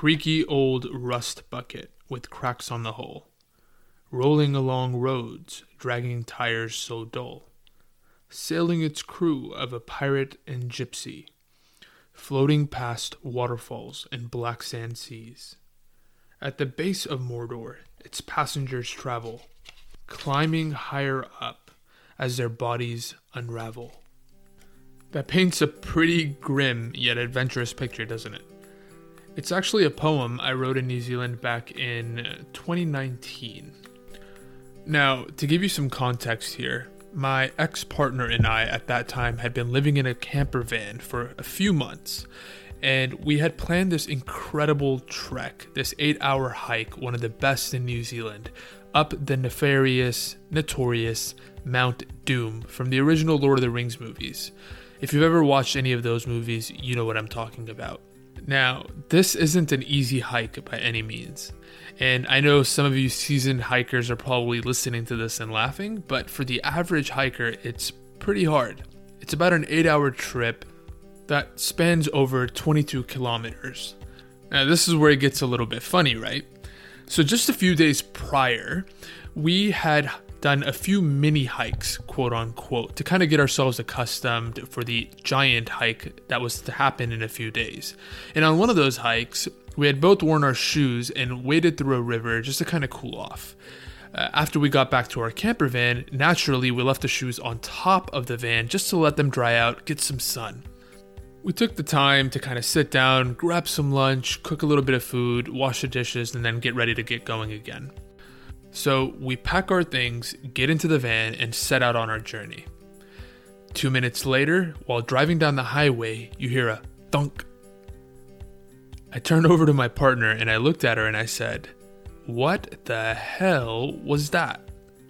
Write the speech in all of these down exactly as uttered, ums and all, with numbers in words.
creaky old rust bucket with cracks on the hull, rolling along roads, dragging tires so dull, sailing its crew of a pirate and gypsy, floating past waterfalls and black sand seas. At the base of Mordor, its passengers travel, climbing higher up as their bodies unravel. That paints a pretty grim yet adventurous picture, doesn't it? It's actually a poem I wrote in New Zealand back in twenty nineteen. Now, to give you some context here, my ex-partner and I at that time had been living in a camper van for a few months, and we had planned this incredible trek, this eight-hour hike, one of the best in New Zealand, up the nefarious, notorious Mount Doom from the original Lord of the Rings movies. If you've ever watched any of those movies, you know what I'm talking about. Now, this isn't an easy hike by any means, and I know some of you seasoned hikers are probably listening to this and laughing, but for the average hiker, it's pretty hard. It's about an eight-hour trip that spans over twenty-two kilometers. Now, this is where it gets a little bit funny, right? So just a few days prior, we had done a few mini hikes, quote unquote, to kind of get ourselves accustomed for the giant hike that was to happen in a few days. And on one of those hikes, we had both worn our shoes and waded through a river just to kind of cool off. Uh, after we got back to our camper van, naturally we left the shoes on top of the van just to let them dry out, get some sun. We took the time to kind of sit down, grab some lunch, cook a little bit of food, wash the dishes, and then get ready to get going again. So we pack our things, get into the van, and set out on our journey. Two minutes later, while driving down the highway, you hear a thunk. I turned over to my partner and I looked at her and I said, "What the hell was that?"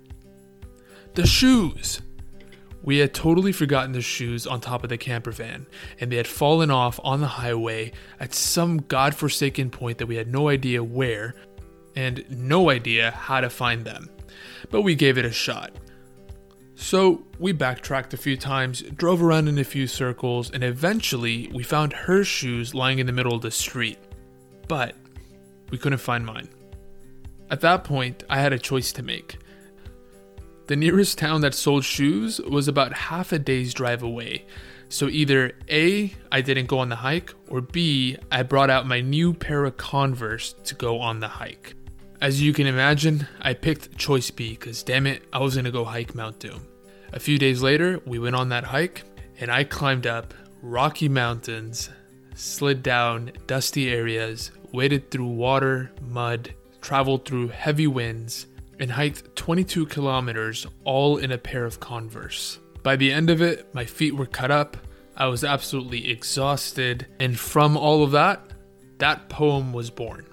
The shoes! We had totally forgotten the shoes on top of the camper van, and they had fallen off on the highway at some godforsaken point that we had no idea where, and no idea how to find them, but we gave it a shot. So we backtracked a few times, drove around in a few circles, and eventually we found her shoes lying in the middle of the street, but we couldn't find mine. At that point, I had a choice to make. The nearest town that sold shoes was about half a day's drive away, so either A, I didn't go on the hike, or B, I brought out my new pair of Converse to go on the hike. As you can imagine, I picked choice B because damn it, I was going to go hike Mount Doom. A few days later, we went on that hike and I climbed up rocky mountains, slid down dusty areas, waded through water, mud, traveled through heavy winds, and hiked twenty-two kilometers all in a pair of Converse. By the end of it, my feet were cut up, I was absolutely exhausted, and from all of that, that poem was born.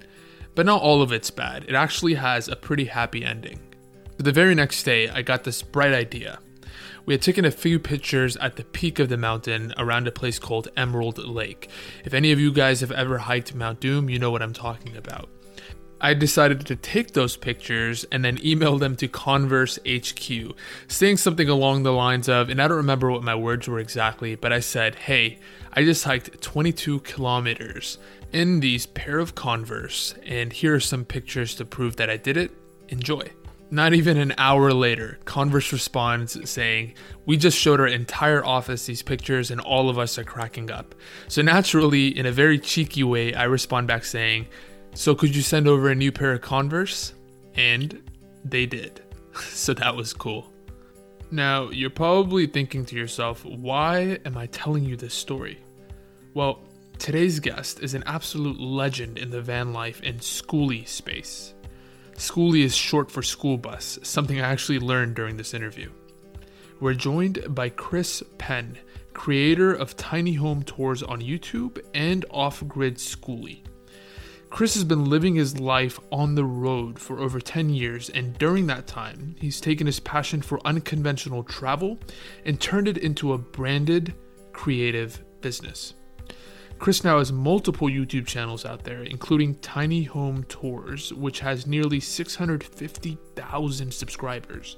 But not all of it's bad. It actually has a pretty happy ending. So the very next day, I got this bright idea. We had taken a few pictures at the peak of the mountain around a place called Emerald Lake. If any of you guys have ever hiked Mount Doom, you know what I'm talking about. I decided to take those pictures and then email them to Converse H Q, saying something along the lines of, and I don't remember what my words were exactly, but I said, "Hey, I just hiked twenty-two kilometers in these pair of Converse, and here are some pictures to prove that I did it. Enjoy." Not even an hour later, Converse responds saying, "We just showed our entire office these pictures and all of us are cracking up." So naturally, in a very cheeky way, I respond back saying, "So could you send over a new pair of Converse?" And they did. So that was cool. Now, you're probably thinking to yourself, why am I telling you this story? Well, today's guest is an absolute legend in the van life and schoolie space. Schoolie is short for school bus, something I actually learned during this interview. We're joined by Chris Penn, creator of Tiny Home Tours on YouTube and Off Grid Schoolie. Chris has been living his life on the road for over ten years, and during that time, he's taken his passion for unconventional travel and turned it into a branded, creative business. Chris now has multiple YouTube channels out there, including Tiny Home Tours, which has nearly six hundred fifty thousand subscribers.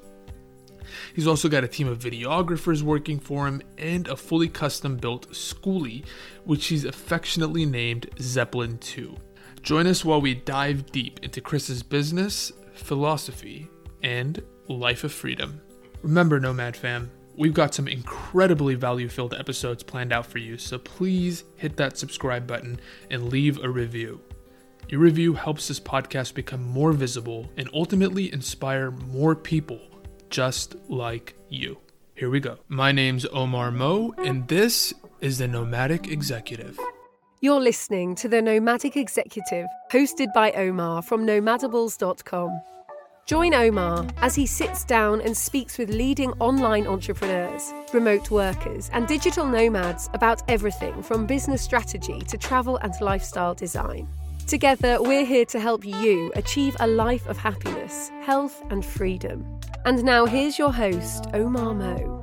He's also got a team of videographers working for him and a fully custom built schoolie, which he's affectionately named Zeppelin two. Join us while we dive deep into Chris's business, philosophy, and life of freedom. Remember, Nomad fam, we've got some incredibly value-filled episodes planned out for you, so please hit that subscribe button and leave a review. Your review helps this podcast become more visible and ultimately inspire more people just like you. Here we go. My name's Omar Mo, and this is the Nomadic Executive. You're listening to the Nomadic Executive, hosted by Omar from nomadables dot com. Join Omar as he sits down and speaks with leading online entrepreneurs, remote workers, and digital nomads about everything from business strategy to travel and lifestyle design. Together, we're here to help you achieve a life of happiness, health, and freedom. And now here's your host, Omar Mo.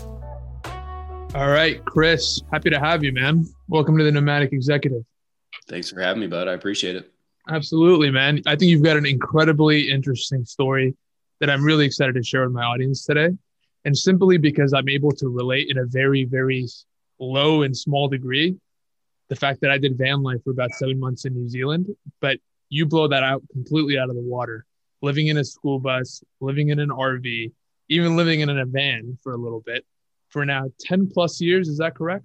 All right, Chris, happy to have you, man. Welcome to the Nomadic Executive. Thanks for having me, bud. I appreciate it. Absolutely, man. I think you've got an incredibly interesting story that I'm really excited to share with my audience today. And simply because I'm able to relate in a very, very low and small degree, the fact that I did van life for about seven months in New Zealand, but you blow that out completely out of the water. Living in a school bus, living in an R V, even living in a van for a little bit for now ten plus years. Is that correct?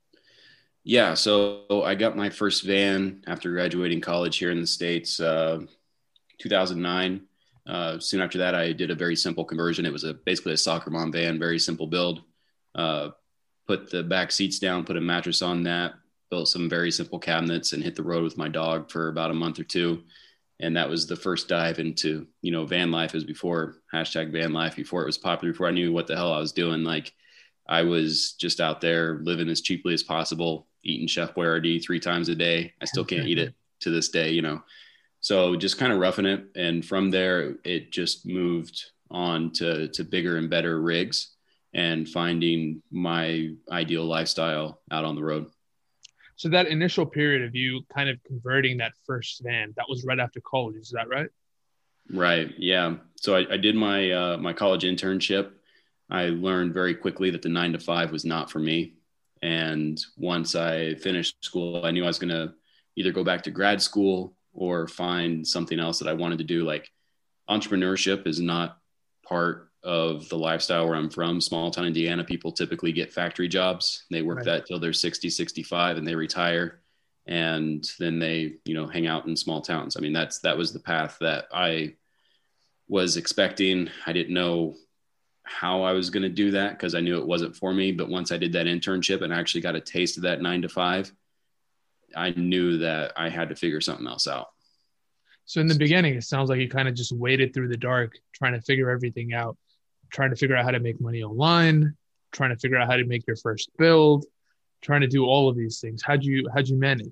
Yeah. So I got my first van after graduating college here in the States, uh, two thousand nine. Uh, soon after that, I did a very simple conversion. It was a basically a soccer mom van, very simple build. Uh, put the back seats down, put a mattress on that, built some very simple cabinets, and hit the road with my dog for about a month or two. And that was the first dive into, you know, van life. As before hashtag van life, before it was popular, before I knew what the hell I was doing. Like I was just out there living as cheaply as possible, eating Chef Boyardee three times a day. I still can't eat it to this day, you know. So just kind of roughing it. And from there, it just moved on to, to bigger and better rigs and finding my ideal lifestyle out on the road. So that initial period of you kind of converting that first van, that was right after college. Is that right? Right. Yeah. So I, I did my, uh, my college internship. I learned very quickly that the nine to five was not for me. And once I finished school, I knew I was going to either go back to grad school or find something else that I wanted to do. Like entrepreneurship is not part of the lifestyle where I'm from. Small town Indiana, people typically get factory jobs. They work right. that till they're sixty, sixty-five and they retire. And then they, you know, hang out in small towns. I mean, that's, that was the path that I was expecting. I didn't know how I was going to do that because I knew it wasn't for me. But once I did that internship and actually got a taste of that nine to five, I knew that I had to figure something else out. So in the beginning, it sounds like you kind of just waded through the dark, trying to figure everything out, trying to figure out how to make money online, trying to figure out how to make your first build, trying to do all of these things. How'd you, how'd you manage?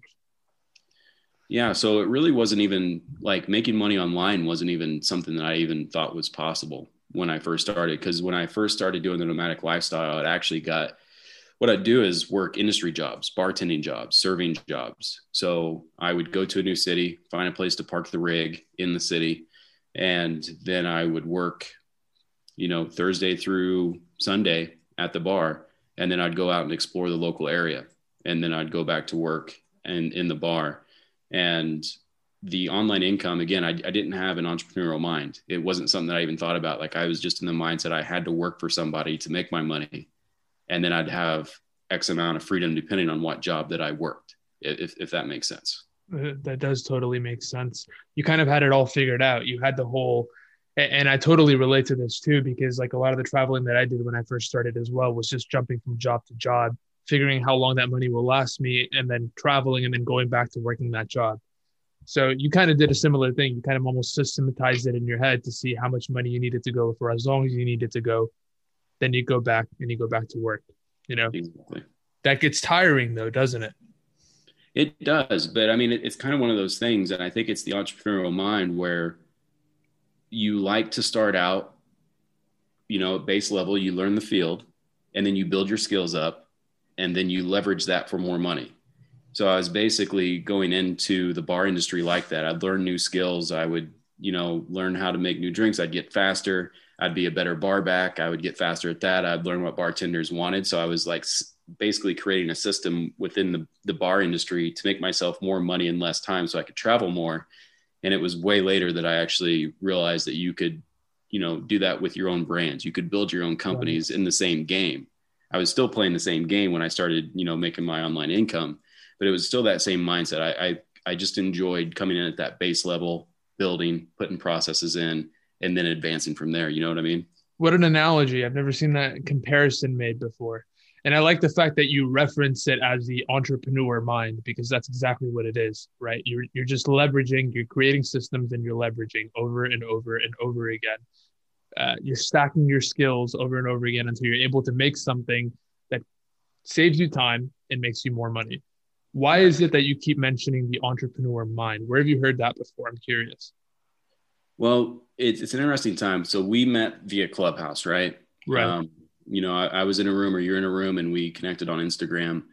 Yeah. So it really wasn't even like making money online wasn't even something that I even thought was possible when I first started. Cause when I first started doing the nomadic lifestyle, it actually got, what I'd do is work industry jobs, bartending jobs, serving jobs. So I would go to a new city, find a place to park the rig in the city. And then I would work, you know, Thursday through Sunday at the bar. And then I'd go out and explore the local area. And then I'd go back to work and in the bar. And the online income, again, I, I didn't have an entrepreneurial mind. It wasn't something that I even thought about. Like I was just in the mindset I had to work for somebody to make my money. And then I'd have X amount of freedom depending on what job that I worked, if, if that makes sense. That does totally make sense. You kind of had it all figured out. You had the whole, and I totally relate to this too, because like a lot of the traveling that I did when I first started as well was just jumping from job to job, figuring how long that money will last me, and then traveling and then going back to working that job. So you kind of did a similar thing. You kind of almost systematized it in your head to see how much money you needed to go for as long as you needed to go. Then you go back and you go back to work, you know, exactly. That gets tiring though, doesn't it? It does. But I mean, it, it's kind of one of those things. And I think it's the entrepreneurial mind where you like to start out, you know, at base level, you learn the field and then you build your skills up and then you leverage that for more money. So I was basically going into the bar industry like that. I'd learn new skills. I would, you know, learn how to make new drinks. I'd get faster. I'd be a better bar back. I would get faster at that. I'd learn what bartenders wanted. So I was like basically creating a system within the, the bar industry to make myself more money in less time so I could travel more. And it was way later that I actually realized that you could, you know, do that with your own brands. You could build your own companies in the same game. I was still playing the same game when I started, you know, making my online income, but it was still that same mindset. I, I, I just enjoyed coming in at that base level, building, putting processes in, and then advancing from there. You know what I mean? What an analogy. I've never seen that comparison made before. And I like the fact that you reference it as the entrepreneur mind, because that's exactly what it is, right? You're, you're just leveraging, you're creating systems and you're leveraging over and over and over again. Uh, you're stacking your skills over and over again until you're able to make something that saves you time and makes you more money. Why is it that you keep mentioning the entrepreneur mind? Where have you heard that before? I'm curious. Well, it's, it's an interesting time. So we met via Clubhouse, right? Right. Um, you know, I, I was in a room or you're in a room and we connected on Instagram,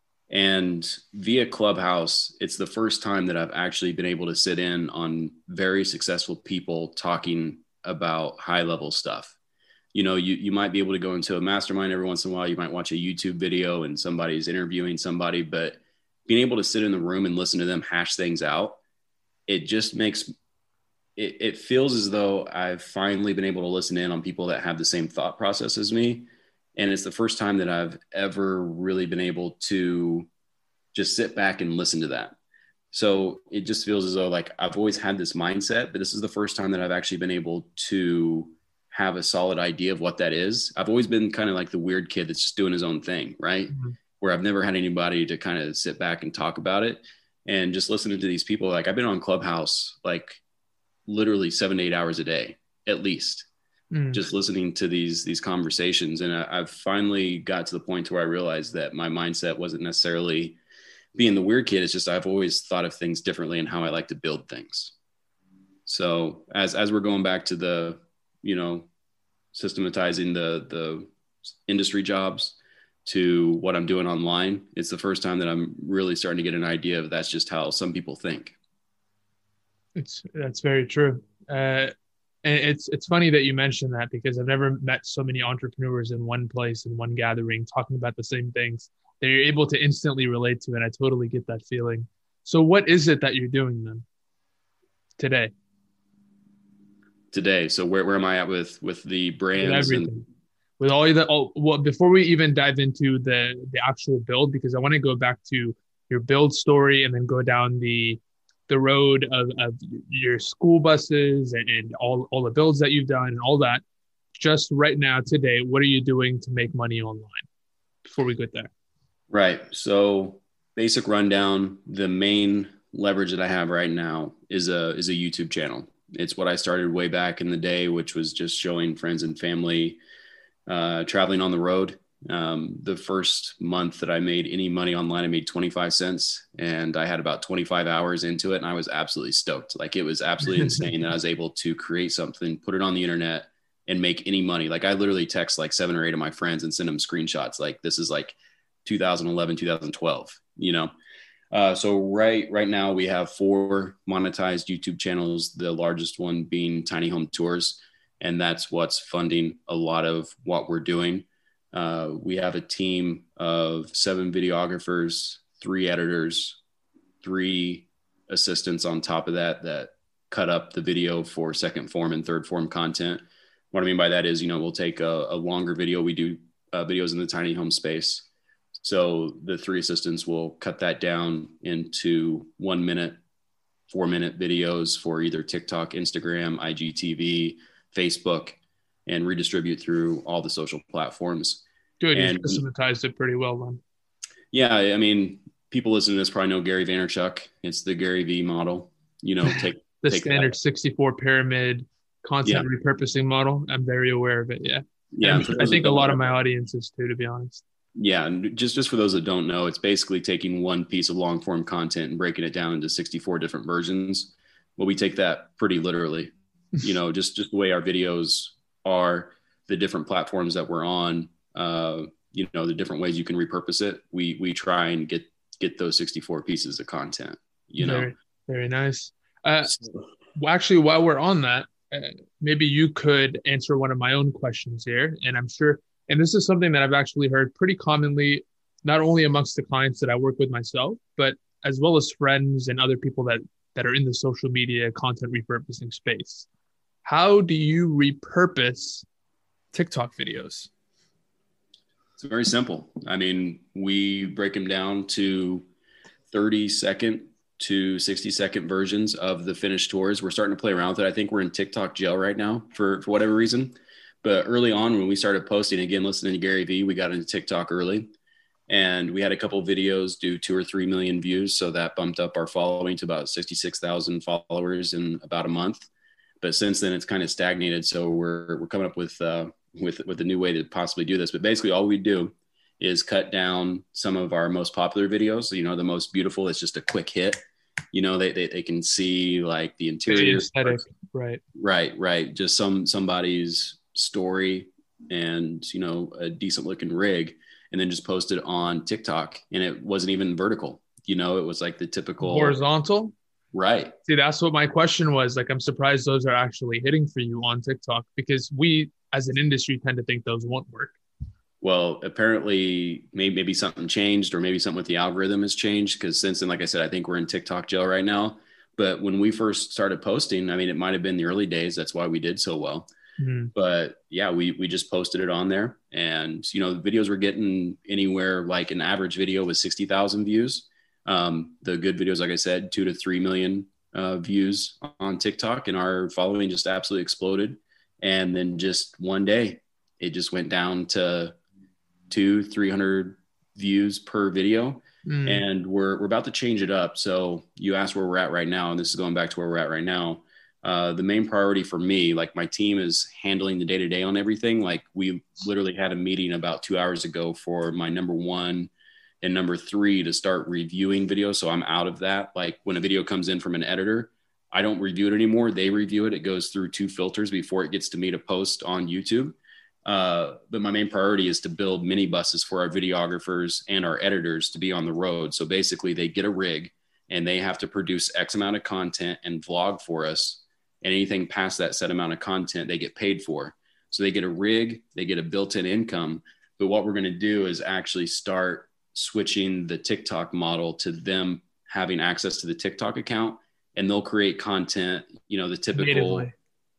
and via Clubhouse, it's the first time that I've actually been able to sit in on very successful people talking about high level stuff. You know, you, you might be able to go into a mastermind every once in a while. You might watch a YouTube video and somebody's interviewing somebody, but being able to sit in the room and listen to them hash things out, it just makes it, it feels as though I've finally been able to listen in on people that have the same thought process as me. And it's the first time that I've ever really been able to just sit back and listen to that. So it just feels as though like I've always had this mindset, but this is the first time that I've actually been able to have a solid idea of what that is. I've always been kind of like the weird kid that's just doing his own thing, right? Mm-hmm. Where I've never had anybody to kind of sit back and talk about it. And just listening to these people, like I've been on Clubhouse, like literally seven to eight hours a day, at least, mm. just listening to these, these conversations. And I, I've finally got to the point where I realized that my mindset wasn't necessarily being the weird kid. It's just, I've always thought of things differently and how I like to build things. So as, as we're going back to the, you know, systematizing the, the industry jobs to what I'm doing online, it's the first time that I'm really starting to get an idea of that's just how some people think. It's that's very true. Uh, and it's it's funny that you mentioned that, because I've never met so many entrepreneurs in one place, in one gathering, talking about the same things that you're able to instantly relate to. And I totally get that feeling. So what is it that you're doing then today? Today. So where, where am I at with, with the brands? With everything. And- with all of the, oh, well, before we even dive into the, the actual build, because I want to go back to your build story and then go down the, the road of, of your school buses and, and all, all the builds that you've done and all that. Just right now, today, what are you doing to make money online before we get there? Right. So basic rundown, the main leverage that I have right now is a, is a YouTube channel. It's what I started way back in the day, which was just showing friends and family uh, traveling on the road. Um, the first month that I made any money online, I made twenty-five cents, and I had about twenty-five hours into it. And I was absolutely stoked. Like, it was absolutely insane that I was able to create something, put it on the internet, and make any money. Like, I literally text like seven or eight of my friends and send them screenshots. Like, this is like two thousand eleven, two thousand twelve, you know? Uh, so right, right now we have four monetized YouTube channels, the largest one being Tiny Home Tours. And that's what's funding a lot of what we're doing. Uh, we have a team of seven videographers, three editors, three assistants on top of that, that cut up the video for second form and third form content. What I mean by that is, you know, we'll take a, a longer video. We do uh, videos in the tiny home space. So the three assistants will cut that down into one minute, four minute videos for either TikTok, Instagram, I G T V, Facebook, and redistribute through all the social platforms. Good. You systematized it pretty well then. Yeah. I mean, people listening to this probably know Gary Vaynerchuk. It's the Gary V model, you know, take the take standard that. sixty-four pyramid content yeah. repurposing model. I'm very aware of it. Yeah. Yeah. I think a lot of my audiences too, to be honest. Yeah. And just, just for those that don't know, it's basically taking one piece of long form content and breaking it down into sixty-four different versions. Well, we take that pretty literally, you know, just, just the way our videos are, the different platforms that we're on, uh, you know, the different ways you can repurpose it. We, we try and get, get those sixty-four pieces of content, you know. Very, very nice. Uh, well, actually, while we're on that, uh, maybe you could answer one of my own questions here. And I'm sure, and this is something that I've actually heard pretty commonly not only amongst the clients that I work with myself, but as well as friends and other people that, that are in the social media content repurposing space. How do you repurpose TikTok videos? It's very simple. I mean, we break them down to thirty second to sixty second versions of the finished tours. We're starting to play around with it. I think we're in TikTok jail right now for, for whatever reason. But early on when we started posting, again, listening to Gary Vee, we got into TikTok early. And we had a couple of videos do two or three million views. So that bumped up our following to about sixty-six thousand followers in about a month. But since then, it's kind of stagnated. So we're we're coming up with uh, with with a new way to possibly do this. But basically, all we do is cut down some of our most popular videos. So, you know, the most beautiful, it's just a quick hit. You know, they they, they can see like the interior. Aesthetic. Right. Right. Right. Just some somebody's story and, you know, a decent looking rig, and then just post it on TikTok. And it wasn't even vertical. You know, it was like the typical horizontal. Right. See, that's what my question was. Like, I'm surprised those are actually hitting for you on TikTok, because we as an industry tend to think those won't work. Well, apparently maybe, maybe something changed, or maybe something with the algorithm has changed. Because since then, like I said, I think we're in TikTok jail right now. But when we first started posting, I mean, it might have been the early days. That's why we did so well. Mm-hmm. But yeah, we, we just posted it on there, and, you know, the videos were getting anywhere, like an average video was sixty thousand views. Um, the good videos, like I said, two to three million uh, views on TikTok, and our following just absolutely exploded. And then just one day, it just went down to two, three hundred views per video. Mm. And we're, we're about to change it up. So you asked where we're at right now, and this is going back to where we're at right now. Uh, the main priority for me, like my team is handling the day to day on everything. Like we literally had a meeting about two hours ago for my number one and number three to start reviewing videos. So I'm out of that. Like when a video comes in from an editor, I don't review it anymore. They review it. It goes through two filters before it gets to me to post on YouTube. Uh, but my main priority is to build mini buses for our videographers and our editors to be on the road. So basically they get a rig and they have to produce X amount of content and vlog for us. And anything past that set amount of content, they get paid for. So they get a rig, they get a built-in income. But what we're going to do is actually start switching the TikTok model to them having access to the TikTok account, and they'll create content, you know, the typical. Natively.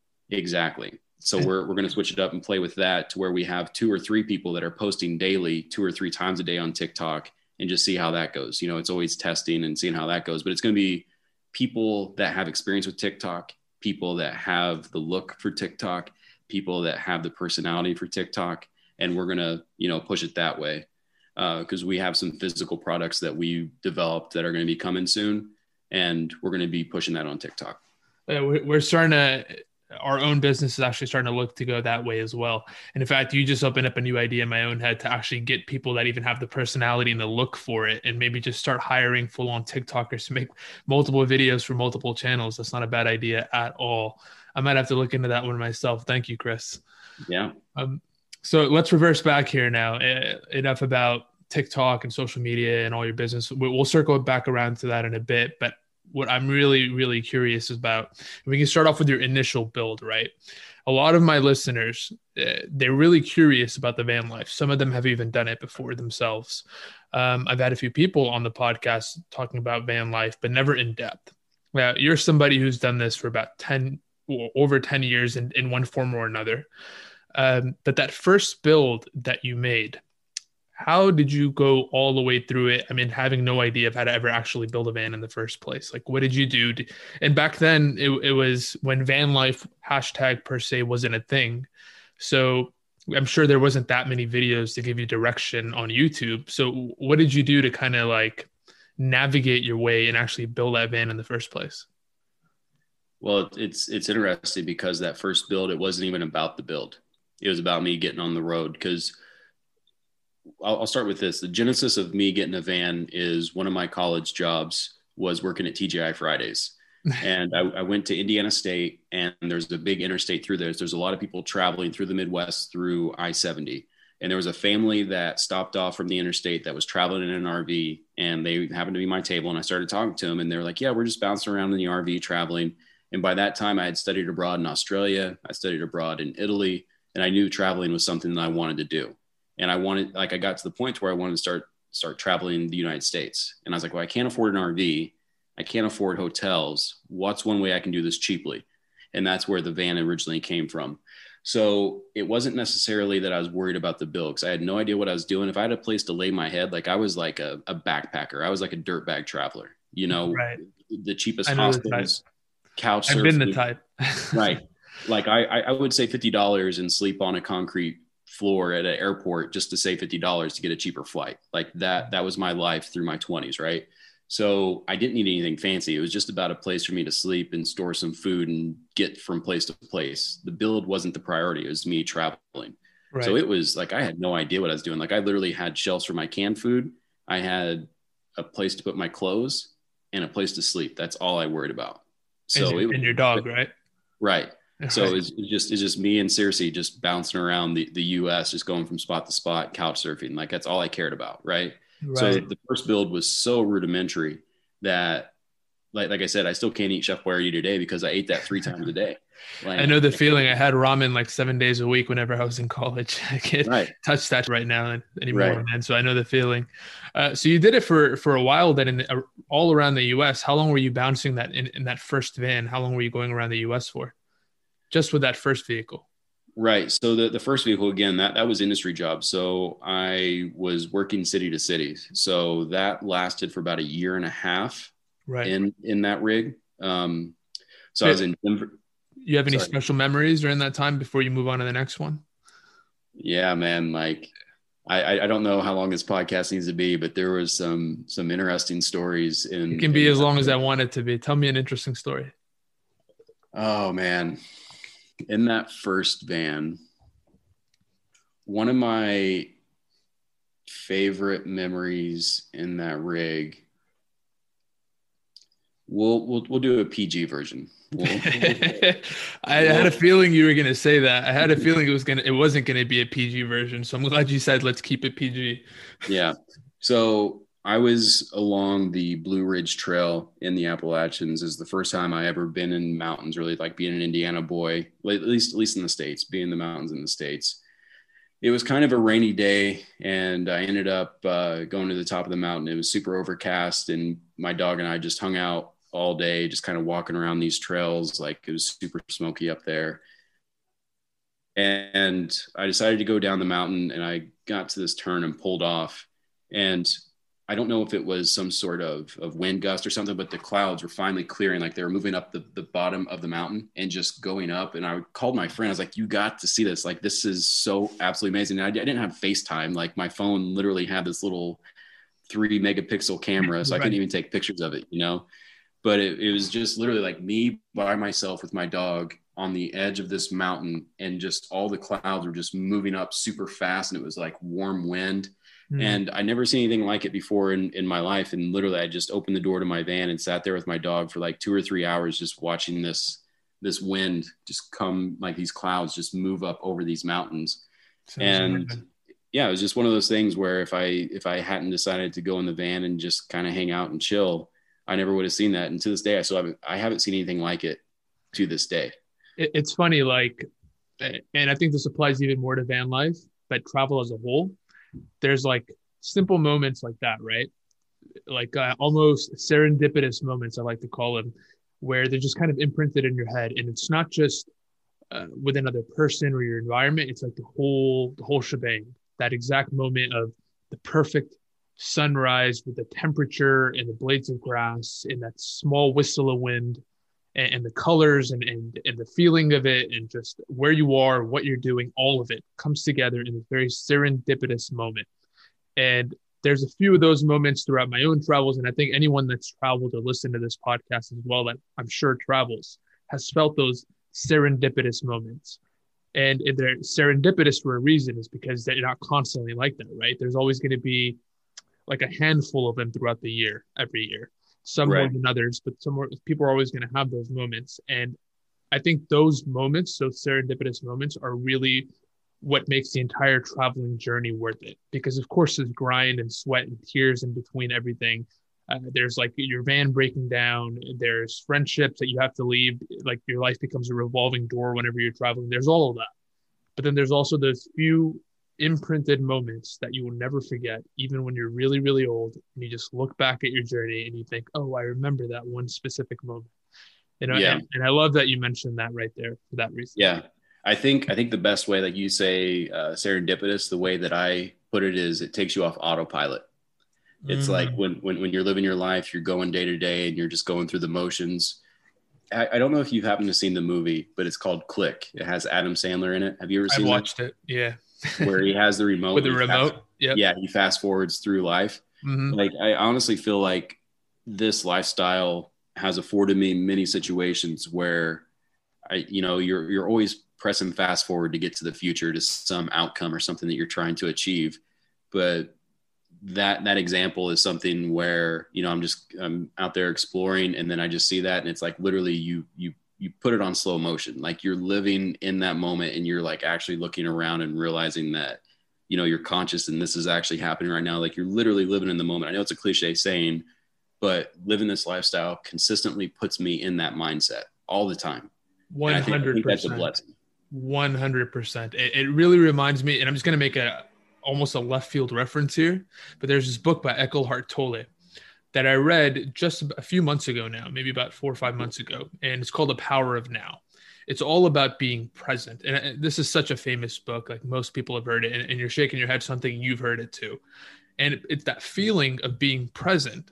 Exactly. So we're, we're going to switch it up and play with that to where we have two or three people that are posting daily, two or three times a day on TikTok, and just see how that goes. You know, it's always testing and seeing how that goes, but it's going to be people that have experience with TikTok, people that have the look for TikTok, people that have the personality for TikTok. And we're going to, you know, push it that way. Uh, cause we have some physical products that we developed that are going to be coming soon. And we're going to be pushing that on TikTok. Uh, we're starting to, our own business is actually starting to look to go that way as well. And in fact, you just opened up a new idea in my own head to actually get people that even have the personality and the look for it, and maybe just start hiring full on TikTokers to make multiple videos for multiple channels. That's not a bad idea at all. I might have to look into that one myself. Thank you, Chris. Yeah. Um, so let's reverse back here now. Uh, enough about TikTok and social media and all your business. We'll circle back around to that in a bit, but what I'm really, really curious about, we can start off with your initial build, right? A lot of my listeners, uh, they're really curious about the van life. Some of them have even done it before themselves. Um, I've had a few people on the podcast talking about van life, but never in depth. Now, you're somebody who's done this for about ten, or over ten years in, in one form or another. Um, but that first build that you made, how did you go all the way through it? I mean, having no idea of how to ever actually build a van in the first place. Like, what did you do? And back then it, it was when van life hashtag per se wasn't a thing. So I'm sure there wasn't that many videos to give you direction on YouTube. So what did you do to kind of like navigate your way and actually build that van in the first place? Well, it's, it's interesting because that first build, it wasn't even about the build. It was about me getting on the road. Because I'll, I'll start with this. The genesis of me getting a van is one of my college jobs was working at T G I Fridays. And I, I went to Indiana State, and there's a big interstate through there. There's a lot of people traveling through the Midwest through I seventy. And there was a family that stopped off from the interstate that was traveling in an R V, and they happened to be my table. And I started talking to them, and they were like, yeah, we're just bouncing around in the R V traveling. And by that time I had studied abroad in Australia. I studied abroad in Italy, and I knew traveling was something that I wanted to do. And I wanted, like, I got to the point where I wanted to start start traveling the United States. And I was like, well, I can't afford an R V. I can't afford hotels. What's one way I can do this cheaply? And that's where the van originally came from. So it wasn't necessarily that I was worried about the bill, because I had no idea what I was doing. If I had a place to lay my head, like I was like a, a backpacker. I was like a dirtbag traveler, you know, right. the cheapest hospitals, couch surfing. I've been the type. Right. Like I, I would say fifty dollars and sleep on a concrete floor at an airport just to save fifty dollars to get a cheaper flight. Like that, that was my life through my twenties. Right. So I didn't need anything fancy. It was just about a place for me to sleep and store some food and get from place to place. The build wasn't the priority. It was me traveling. Right. So it was like, I had no idea what I was doing. Like I literally had shelves for my canned food. I had a place to put my clothes and a place to sleep. That's all I worried about. So and, it was, and your dog, right? Right. So right. it's just, it's just me and Circe just bouncing around the, the U S, just going from spot to spot, couch surfing. Like that's all I cared about. Right. Right. So the first build was so rudimentary that, like, like I said, I still can't eat Chef Boyardee today because I ate that three times a day. Like, I know the feeling. I had ramen like seven days a week whenever I was in college. I can't right. touch that right now anymore, right. man. So I know the feeling. Uh, so you did it for for a while then, in the, uh, all around the U S. How long were you bouncing that in, in that first van? How long were you going around the U S for, just with that first vehicle? Right. So the, the first vehicle, again, that, that was industry job. So I was working city to city. So that lasted for about a year and a half right. in, in that rig. Um, so Wait, I was in Denver. You have any Sorry. special memories during that time before you move on to the next one? Yeah, man. Like I, I don't know how long this podcast needs to be, but there was some, some interesting stories in, it can be in as long as I want it to be. Tell me an interesting story. Oh man. In that first van, one of my favorite memories in that rig, we'll we'll we'll do a P G version. We'll, we'll, I had a feeling you were going to say that. I had a feeling it was gonna it wasn't going to be a P G version. So I'm glad you said let's keep it P G. Yeah. So I was along the Blue Ridge Trail in the Appalachians. Is the first time I ever been in mountains, really, like being an Indiana boy, at least, at least in the States, being in the mountains in the States. It was kind of a rainy day, and I ended up uh, going to the top of the mountain. It was super overcast, and my dog and I just hung out all day, just kind of walking around these trails. Like it was super smoky up there. And I decided to go down the mountain, and I got to this turn and pulled off. And I don't know if it was some sort of, of wind gust or something, but the clouds were finally clearing. Like they were moving up the, the bottom of the mountain and just going up. And I called my friend. I was like, you got to see this. Like, this is so absolutely amazing. And I, I didn't have FaceTime. Like my phone literally had this little three megapixel camera. So right. I couldn't even take pictures of it, you know, but it, it was just literally like me by myself with my dog on the edge of this mountain. And just all the clouds were just moving up super fast. And it was like warm wind. Mm. And I never seen anything like it before in, in my life. And literally I just opened the door to my van and sat there with my dog for like two or three hours, just watching this, this wind just come, like these clouds just move up over these mountains. Sounds and amazing. Yeah, it was just one of those things where if I, if I hadn't decided to go in the van and just kind of hang out and chill, I never would have seen that. And to this day, I still haven't, I haven't seen anything like it to this day. It, it's funny, like, and I think this applies even more to van life, but travel as a whole. There's like simple moments like that, right? Like uh, almost serendipitous moments, I like to call them, where they're just kind of imprinted in your head. And it's not just uh, with another person or your environment. It's like the whole, the whole shebang, that exact moment of the perfect sunrise with the temperature and the blades of grass and that small whistle of wind and, and the colors and, and, and the feeling of it and just where you are, what you're doing, all of it comes together in a very serendipitous moment. And there's a few of those moments throughout my own travels. And I think anyone that's traveled or listened to this podcast as well, that I'm sure travels, has felt those serendipitous moments. And they're serendipitous for a reason, is because they're not constantly like that, right? There's always going to be like a handful of them throughout the year, every year, some right. more than others, but some more, people are always going to have those moments. And I think those moments, those serendipitous moments, are really what makes the entire traveling journey worth it. Because of course there's grind and sweat and tears in between everything. Uh, there's like your van breaking down. There's friendships that you have to leave. Like your life becomes a revolving door whenever you're traveling. There's all of that. But then there's also those few imprinted moments that you will never forget, even when you're really, really old, and you just look back at your journey and you think, oh, I remember that one specific moment. You know, Yeah. and, and I love that you mentioned that right there for that reason. Yeah. I think, I think the best way, like you say, uh, serendipitous, the way that I put it is it takes you off autopilot. It's mm. like when, when, when you're living your life, you're going day to day and you're just going through the motions. I, I don't know if you've happened to seen the movie, but it's called Click. It has Adam Sandler in it. Have you ever seen I watched that? it. Yeah. Where he has the remote. With the remote. Fast, yep. Yeah. He fast forwards through life. Mm-hmm. Like, I honestly feel like this lifestyle has afforded me many situations where I, you know, you're, you're always pressing fast forward to get to the future, to some outcome or something that you're trying to achieve. But that, that example is something where, you know, I'm just, I'm out there exploring and then I just see that. And it's like, literally you, you, you put it on slow motion. Like you're living in that moment and you're like actually looking around and realizing that, you know, you're conscious and this is actually happening right now. Like you're literally living in the moment. I know it's a cliche saying, but living this lifestyle consistently puts me in that mindset all the time. one hundred percent. I think, I think that's a blessing. one hundred percent. It, it really reminds me, and I'm just going to make a almost a left field reference here, but there's this book by Eckhart Tolle that I read just a few months ago now, maybe about four or five months ago, and it's called The Power of Now. It's all about being present. And this is such a famous book, like most people have heard it, and, and you're shaking your head, something you've heard it too. And it, it's that feeling of being present.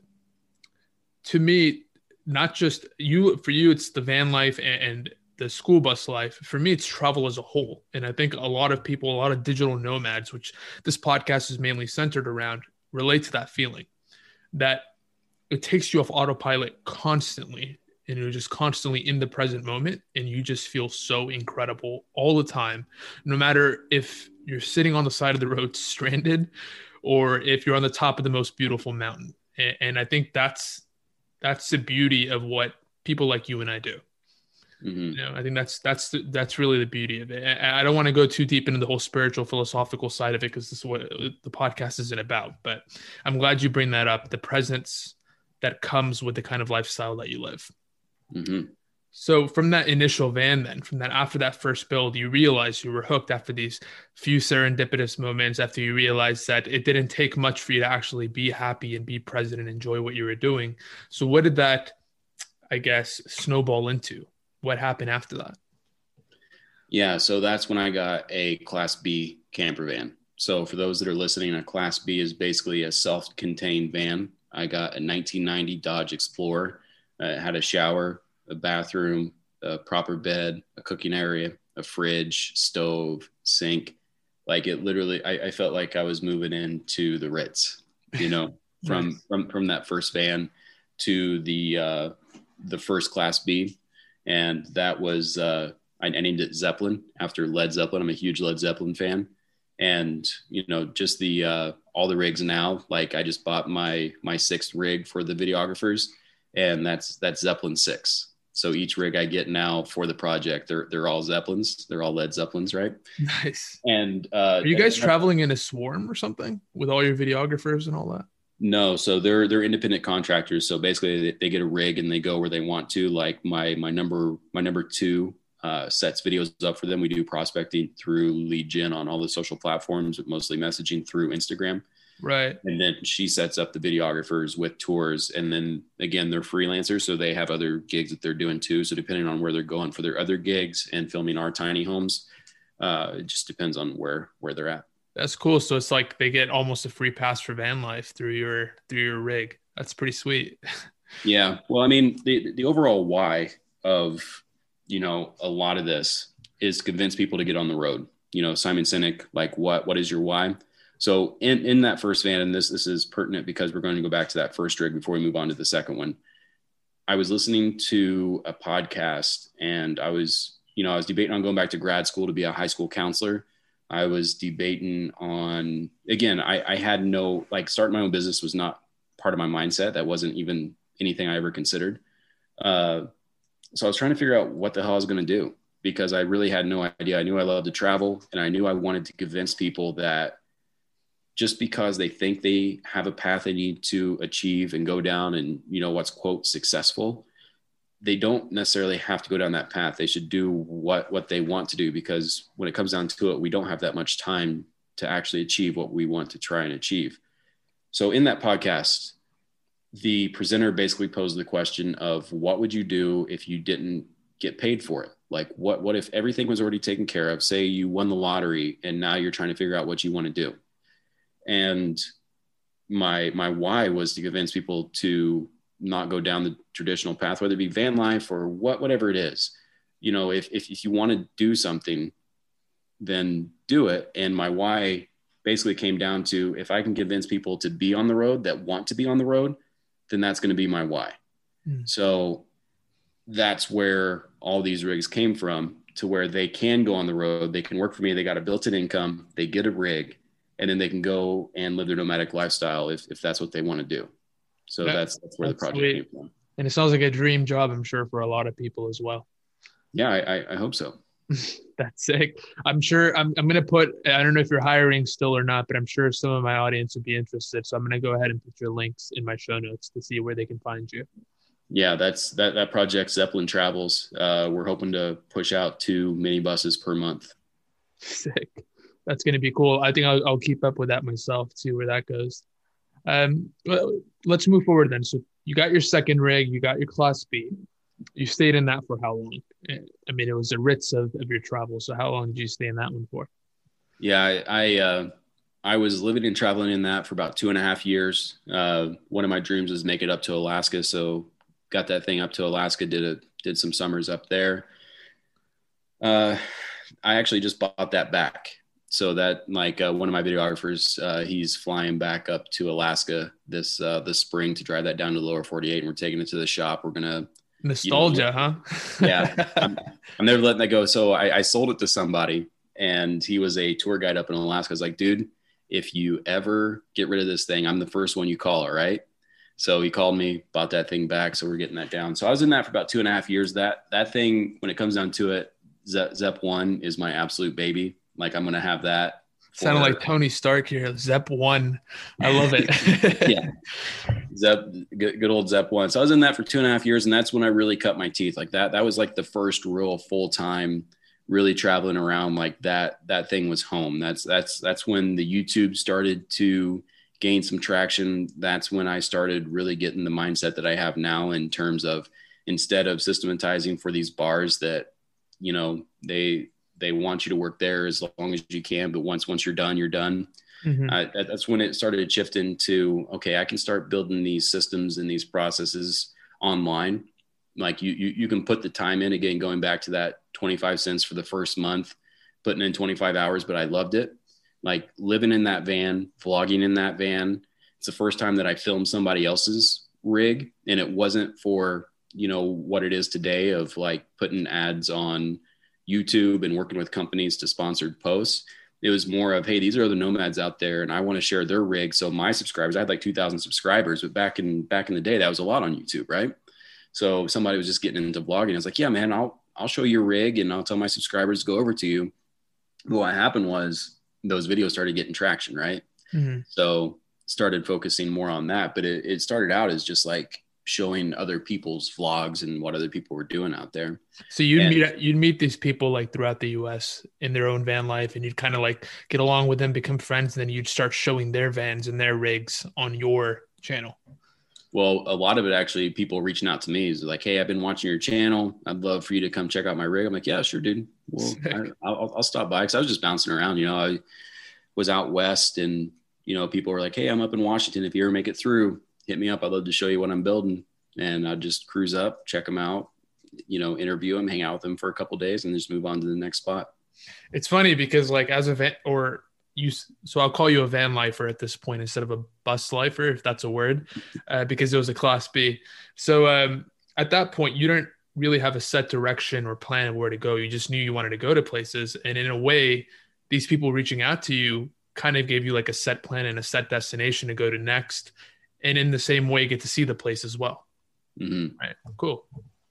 To me, not just you, for you, it's the van life and, and the school bus life. For me, it's travel as a whole. And I think a lot of people, a lot of digital nomads, which this podcast is mainly centered around, relate to that feeling that it takes you off autopilot constantly. And you're just constantly in the present moment. And you just feel so incredible all the time, no matter if you're sitting on the side of the road stranded or if you're on the top of the most beautiful mountain. And, and I think that's, that's the beauty of what people like you and I do. Mm-hmm. You know, I think that's that's the, that's really the beauty of it. I, I don't want to go too deep into the whole spiritual, philosophical side of it because this is what the podcast isn't about. But I'm glad you bring that up. The presence that comes with the kind of lifestyle that you live. Mm-hmm. So from that initial van, then from that after that first build, you realized you were hooked after these few serendipitous moments. After you realized that it didn't take much for you to actually be happy and be present and enjoy what you were doing. So what did that, I guess, snowball into? What happened after that? Yeah, so that's when I got a Class B camper van. So for those that are listening, a Class B is basically a self-contained van. I got a nineteen ninety Dodge Explorer. Uh, it had a shower, a bathroom, a proper bed, a cooking area, a fridge, stove, sink. Like it literally, I, I felt like I was moving into the Ritz, you know, from, nice. from, from that first van to the, uh, the first Class B. And that was, uh, I, I named it Zeppelin after Led Zeppelin. I'm a huge Led Zeppelin fan. And, you know, just the, uh, all the rigs now, like I just bought my, my sixth rig for the videographers, and that's, that's Zeppelin six. So each rig I get now for the project, they're, they're all Zeppelins. They're all Led Zeppelins. Right. Nice. And, uh, are you guys traveling in a swarm or something with all your videographers and all that? No, so they're they're independent contractors. So basically, they, they get a rig and they go where they want to. Like my my number my number two uh, sets videos up for them. We do prospecting through lead gen on all the social platforms, but mostly messaging through Instagram. Right. And then she sets up the videographers with tours. And then again, they're freelancers, so they have other gigs that they're doing too. So depending on where they're going for their other gigs and filming our tiny homes, uh, it just depends on where where they're at. That's cool. So it's like they get almost a free pass for van life through your through your rig. That's pretty sweet. Yeah. Well, I mean, the the overall why of, you know, a lot of this is convince people to get on the road. You know, Simon Sinek, like what what is your why? So in, in that first van, and this this is pertinent because we're going to go back to that first rig before we move on to the second one. I was listening to a podcast and I was, you know, I was debating on going back to grad school to be a high school counselor. I was debating on, again, I, I had no, like starting my own business was not part of my mindset. That wasn't even anything I ever considered. Uh, so I was trying to figure out what the hell I was going to do because I really had no idea. I knew I loved to travel and I knew I wanted to convince people that just because they think they have a path they need to achieve and go down and, you know, what's quote successful, they don't necessarily have to go down that path. They should do what, what they want to do, because when it comes down to it, we don't have that much time to actually achieve what we want to try and achieve. So in that podcast, the presenter basically posed the question of what would you do if you didn't get paid for it? Like what, what if everything was already taken care of? Say you won the lottery and now you're trying to figure out what you want to do. And my, my why was to convince people to not go down the traditional path, whether it be van life or what, whatever it is. You know, if, if, if you want to do something, then do it. And my why basically came down to, if I can convince people to be on the road that want to be on the road, then that's going to be my why. Mm. So that's where all these rigs came from, to where they can go on the road. They can work for me. They got a built-in income. They get a rig, and then they can go and live their nomadic lifestyle if, if that's what they want to do. So that, that's, that's where that's the project sweet. Came from. And it sounds like a dream job, I'm sure, for a lot of people as well. Yeah, I, I hope so. That's sick. I'm sure I'm, I'm going to put, I don't know if you're hiring still or not, but I'm sure some of my audience would be interested. So I'm going to go ahead and put your links in my show notes to see where they can find you. Yeah, that's that, that project, Zeppelin Travels. Uh, we're hoping to push out two minibuses per month. Sick. That's going to be cool. I think I'll, I'll keep up with that myself, see where that goes. Um, well, let's move forward then. So you got your second rig, you got your Class B. You stayed in that for how long? I mean, it was the Ritz of, of your travel. So how long did you stay in that one for? Yeah, I I, uh, I was living and traveling in that for about two and a half years. Uh, one of my dreams was make it up to Alaska. So got that thing up to Alaska, did a, did some summers up there. Uh, I actually just bought that back. So that like uh, one of my videographers, uh, he's flying back up to Alaska this, uh, this spring to drive that down to the lower forty-eight. And we're taking it to the shop. We're going to, nostalgia, you know, huh? Yeah. I'm, I'm never letting that go. So I, I sold it to somebody, and he was a tour guide up in Alaska. I was like, dude, if you ever get rid of this thing, I'm the first one you call. All right. So he called me, bought that thing back. So we're getting that down. So I was in that for about two and a half years. That, that thing, when it comes down to it, Zep, Zep one is my absolute baby. Like I'm going to have that. Sounded like Tony Stark here. Zep one. I love it. Yeah. Zep, good, good old Zep one. So I was in that for two and a half years. And that's when I really cut my teeth like that. That was like the first real full-time, really traveling around like that. That thing was home. That's, that's, that's when the YouTube started to gain some traction. That's when I started really getting the mindset that I have now, in terms of, instead of systematizing for these bars that, you know, they, they want you to work there as long as you can, but once, once you're done, you're done. Mm-hmm. Uh, that, that's when it started shifting to, okay, I can start building these systems and these processes online. Like you, you, you can put the time in, again, going back to that twenty-five cents for the first month, putting in twenty-five hours, but I loved it. Like living in that van, vlogging in that van. It's the first time that I filmed somebody else's rig, and it wasn't for, you know, what it is today of like putting ads on YouTube and working with companies to sponsored posts. It was more of, hey, these are other nomads out there, and I want to share their rig. So my subscribers, I had like two thousand subscribers, but back in, back in the day, that was a lot on YouTube. Right. So somebody was just getting into vlogging. I was like, yeah, man, I'll, I'll show you a rig and I'll tell my subscribers to go over to you. But what happened was those videos started getting traction. Right. Mm-hmm. So started focusing more on that, but it, it started out as just like showing other people's vlogs and what other people were doing out there. So you'd and, meet, you'd meet these people like throughout the U S in their own van life, and you'd kind of like get along with them, become friends. And then you'd start showing their vans and their rigs on your channel. Well, a lot of it actually, people reaching out to me is like, hey, I've been watching your channel. I'd love for you to come check out my rig. I'm like, yeah, sure, dude. Well, I, I'll, I'll stop by. Cause I was just bouncing around, you know, I was out West, and, you know, people were like, hey, I'm up in Washington. If you ever make it through, hit me up. I'd love to show you what I'm building. And I'd just cruise up, check them out, you know, interview them, hang out with them for a couple of days, and just move on to the next spot. It's funny because like as a van, or you, so I'll call you a van lifer at this point instead of a bus lifer, if that's a word, uh, because it was a Class B. So um, at that point, you don't really have a set direction or plan of where to go. You just knew you wanted to go to places. And in a way, these people reaching out to you kind of gave you like a set plan and a set destination to go to next. And in the same way, get to see the place as well. Mm-hmm. Right. Cool.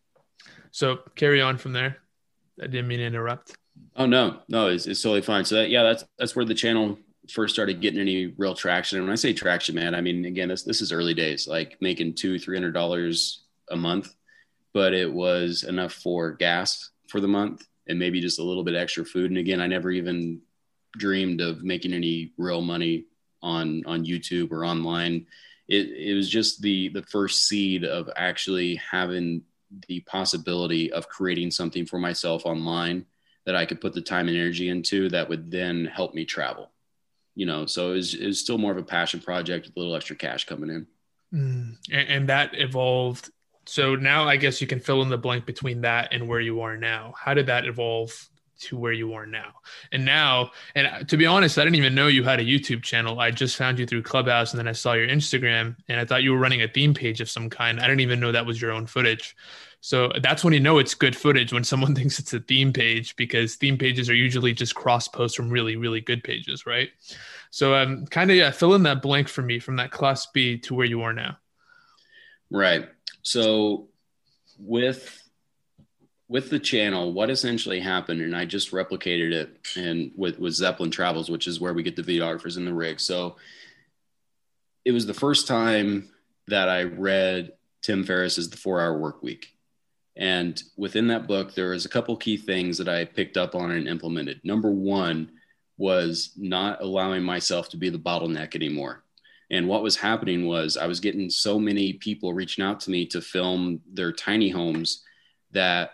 So carry on from there. I didn't mean to interrupt. Oh, no, no, it's, it's totally fine. So that, yeah, that's, that's where the channel first started getting any real traction. And when I say traction, man, I mean, again, this, this is early days, like making two, three hundred dollars a month, but it was enough for gas for the month and maybe just a little bit extra food. And again, I never even dreamed of making any real money on, on YouTube or online. It, it was just the, the first seed of actually having the possibility of creating something for myself online that I could put the time and energy into that would then help me travel, you know? So it was, it was still more of a passion project with a little extra cash coming in. Mm. And, and that evolved. So now I guess you can fill in the blank between that and where you are now. How did that evolve to where you are now? And now, and to be honest, I didn't even know you had a YouTube channel. I just found you through Clubhouse, and then I saw your Instagram, and I thought you were running a theme page of some kind. I didn't even know that was your own footage. So that's when you know it's good footage, when someone thinks it's a theme page, because theme pages are usually just cross posts from really, really good pages, right? So um, kind of, yeah, fill in that blank for me from that class B to where you are now. Right. So with with the channel, what essentially happened, and I just replicated it and with, with Zeppelin Travels, which is where we get the videographers and the rig. So it was the first time that I read Tim Ferriss's The Four Hour Work Week. And within that book, there was a couple key things that I picked up on and implemented. Number one was not allowing myself to be the bottleneck anymore. And what was happening was I was getting so many people reaching out to me to film their tiny homes that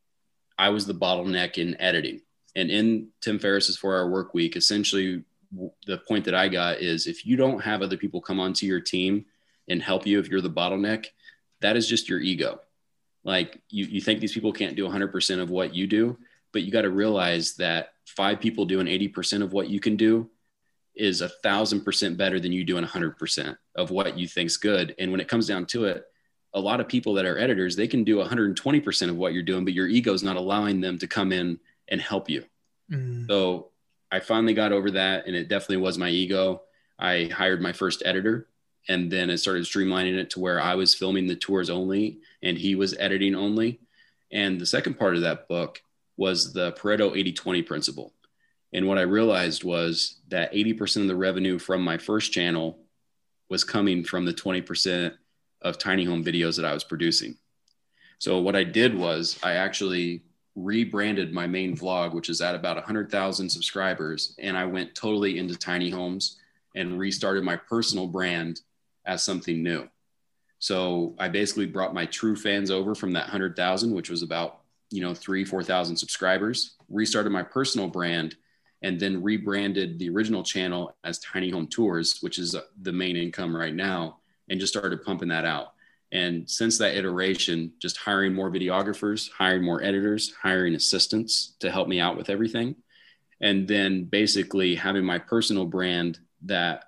I was the bottleneck in editing. And in Tim Ferriss's Four Hour Work Week, essentially the point that I got is if you don't have other people come onto your team and help you, if you're the bottleneck, that is just your ego. Like you, you think these people can't do one hundred percent of what you do, but you got to realize that five people doing eighty percent of what you can do is a thousand percent better than you doing a hundred percent of what you think's good. And when it comes down to it, a lot of people that are editors, they can do one hundred twenty percent of what you're doing, but your ego is not allowing them to come in and help you. Mm. So I finally got over that, and it definitely was my ego. I hired my first editor, and then it started streamlining it to where I was filming the tours only and he was editing only. And the second part of that book was the Pareto eighty twenty principle. And what I realized was that eighty percent of the revenue from my first channel was coming from the twenty percent of tiny home videos that I was producing. So what I did was I actually rebranded my main vlog, which is at about one hundred thousand subscribers. And I went totally into tiny homes and restarted my personal brand as something new. So I basically brought my true fans over from that one hundred thousand, which was about, you know, three, four thousand subscribers, restarted my personal brand, and then rebranded the original channel as Tiny Home Tours, which is the main income right now, and just started pumping that out. And since that iteration, just hiring more videographers, hiring more editors, hiring assistants to help me out with everything. And then basically having my personal brand that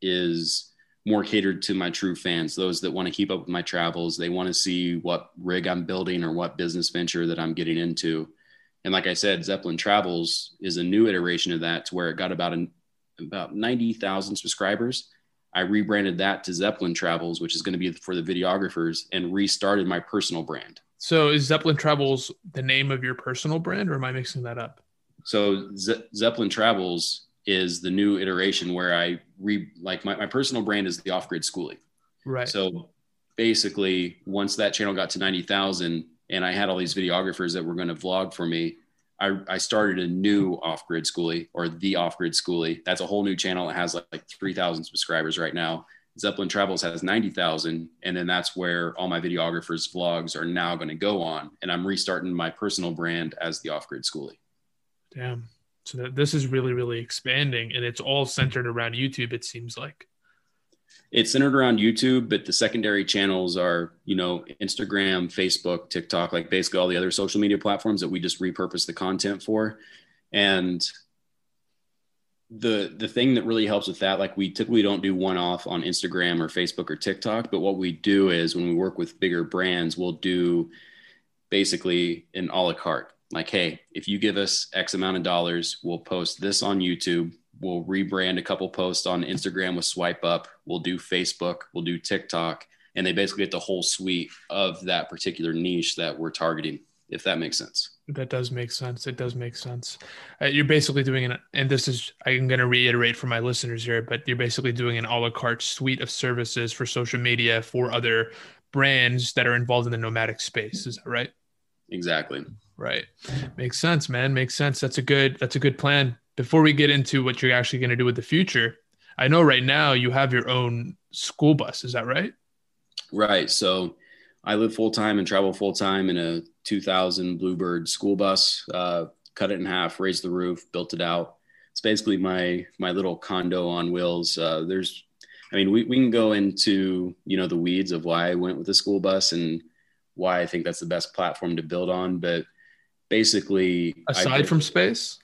is more catered to my true fans, those that want to keep up with my travels. They want to see what rig I'm building or what business venture that I'm getting into. And like I said, Zeppelin Travels is a new iteration of that, to where it got about an, about ninety thousand subscribers. I rebranded that to Zeppelin Travels, which is going to be for the videographers, and restarted my personal brand. So is Zeppelin Travels the name of your personal brand, or am I mixing that up? So Ze- Zeppelin Travels is the new iteration where I re like my, my personal brand is the Off-Grid Schoolie. Right. So basically once that channel got to ninety thousand and I had all these videographers that were going to vlog for me, I, I started a new Off-Grid Schoolie, or the Off-Grid Schoolie. That's a whole new channel. It has like, like three thousand subscribers right now. Zeppelin Travels has ninety thousand. And then that's where all my videographers' vlogs are now going to go on. And I'm restarting my personal brand as the Off-Grid Schoolie. Damn. So that this is really, really expanding, and it's all centered around YouTube, it seems like. It's centered around YouTube, but the secondary channels are, you know, Instagram, Facebook, TikTok, like basically all the other social media platforms that we just repurpose the content for. And the the thing that really helps with that, like we typically don't do one-off on Instagram or Facebook or TikTok, but what we do is when we work with bigger brands, we'll do basically an a la carte. Like, hey, if you give us X amount of dollars, we'll post this on YouTube. We'll rebrand a couple posts on Instagram with Swipe Up. We'll do Facebook. We'll do TikTok. And they basically get the whole suite of that particular niche that we're targeting, if that makes sense. That does make sense. It does make sense. Uh, you're basically doing an, and this is, I'm going to reiterate for my listeners here, but you're basically doing an a la carte suite of services for social media for other brands that are involved in the nomadic space. Is that right? Exactly. Right. Makes sense, man. Makes sense. That's a good, that's a good plan. before we get into what you're actually going to do with the future, I know right now you have your own school bus. Is that right? Right. So I live full-time and travel full-time in a two thousand Bluebird school bus, uh, cut it in half, raised the roof, built it out. It's basically my, my little condo on wheels. Uh, there's, I mean, we, we can go into, you know, the weeds of why I went with the school bus and why I think that's the best platform to build on. But basically, aside from space,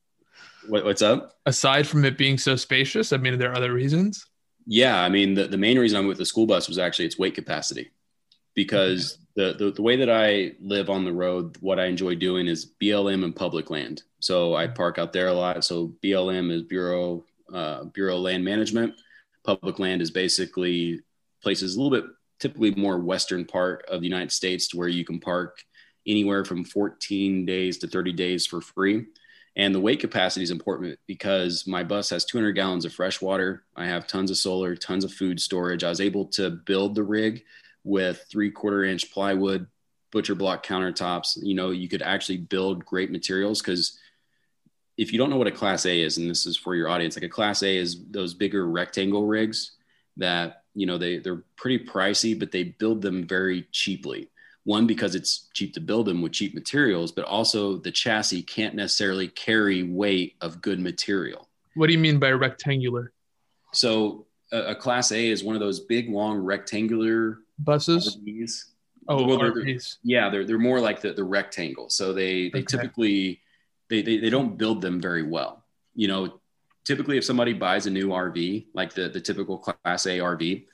what, what's up? Aside from it being so spacious, I mean, are there other reasons? Yeah. I mean, the, the main reason I'm with the school bus was actually its weight capacity, because the, the, the way that I live on the road, what I enjoy doing is B L M and public land. So I park out there a lot. So B L M is Bureau, uh, Bureau of Land Management. Public land is basically places a little bit, typically more western part of the United States, to where you can park anywhere from fourteen days to thirty days for free. And the weight capacity is important because my bus has two hundred gallons of fresh water. I have tons of solar, tons of food storage. I was able to build the rig with three quarter inch plywood, butcher block countertops. You know, you could actually build great materials, because if you don't know what a Class A is, and this is for your audience, like a Class A is those bigger rectangle rigs that, you know, they, they're pretty pricey, but they build them very cheaply. One, because it's cheap to build them with cheap materials, but also the chassis can't necessarily carry weight of good material. What do you mean by rectangular? So a, a Class A is one of those big, long rectangular buses. R Vs. Oh, well, they're, R Vs. Yeah, they're they're more like the, the rectangle. So they they okay. typically they, they they don't build them very well. You know, typically if somebody buys a new R V, like the the typical Class A R V,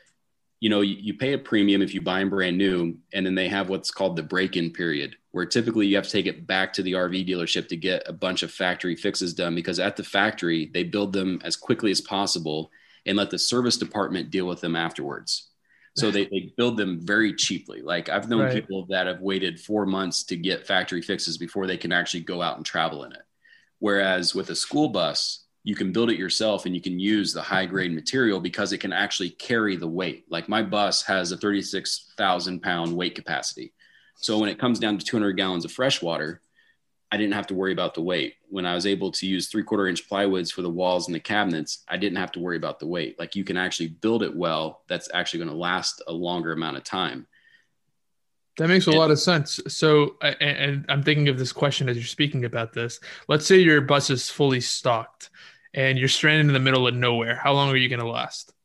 you know, you, you pay a premium if you buy them brand new, and then they have what's called the break-in period, where typically you have to take it back to the R V dealership to get a bunch of factory fixes done, because at the factory they build them as quickly as possible and let the service department deal with them afterwards. So they, they build them very cheaply. Like I've known right. people that have waited four months to get factory fixes before they can actually go out and travel in it. Whereas with a school bus, you can build it yourself and you can use the high grade material because it can actually carry the weight. Like my bus has a thirty-six thousand pound weight capacity. So when it comes down to two hundred gallons of fresh water, I didn't have to worry about the weight. When I was able to use three quarter inch plywoods for the walls and the cabinets, I didn't have to worry about the weight. Like you can actually build it well. That's actually going to last a longer amount of time. That makes a and, lot of sense. So, and, and I'm thinking of this question as you're speaking about this. Let's say your bus is fully stocked and you're stranded in the middle of nowhere. How long are you going to last?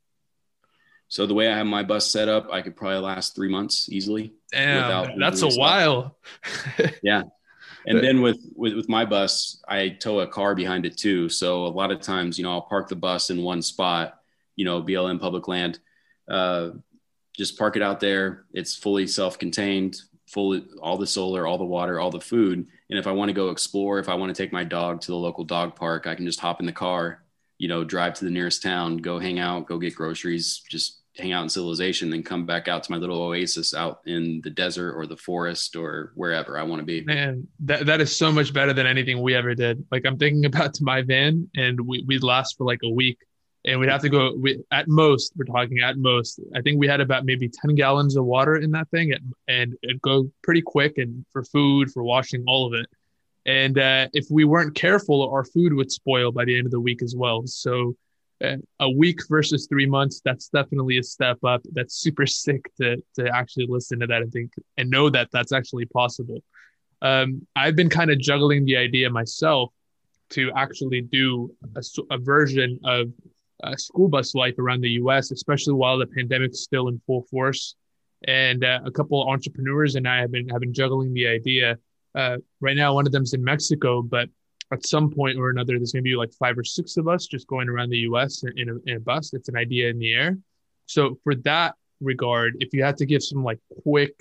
So the way I have my bus set up, I could probably last three months easily. Damn, that's a while. Yeah. And then with, with, with my bus, I tow a car behind it too. So a lot of times, you know, I'll park the bus in one spot, you know, B L M public land, uh, just park it out there. It's fully self-contained, fully, all the solar, all the water, all the food. And if I want to go explore, if I want to take my dog to the local dog park, I can just hop in the car, you know, drive to the nearest town, go hang out, go get groceries, just hang out in civilization, then come back out to my little oasis out in the desert or the forest or wherever I want to be. Man, that, that is so much better than anything we ever did. Like I'm thinking about to my van and we, we'd last for like a week and we'd have to go we, at most, we're talking at most, I think we had about maybe ten gallons of water in that thing and, and it'd go pretty quick and for food, for washing, all of it. And uh, if we weren't careful, our food would spoil by the end of the week as well. So Uh, a week versus three months, that's definitely a step up. That's super sick to to actually listen to that and think and know that that's actually possible. Um, I've been kind of juggling the idea myself to actually do a, a version of uh, school bus life around the U S, especially while the pandemic's still in full force. And uh, a couple of entrepreneurs and I have been have been juggling the idea. Uh, right now, one of them's in Mexico, but at some point or another, there's going to be like five or six of us just going around the U S in a, in a bus. It's an idea in the air. So for that regard, if you had to give some like quick,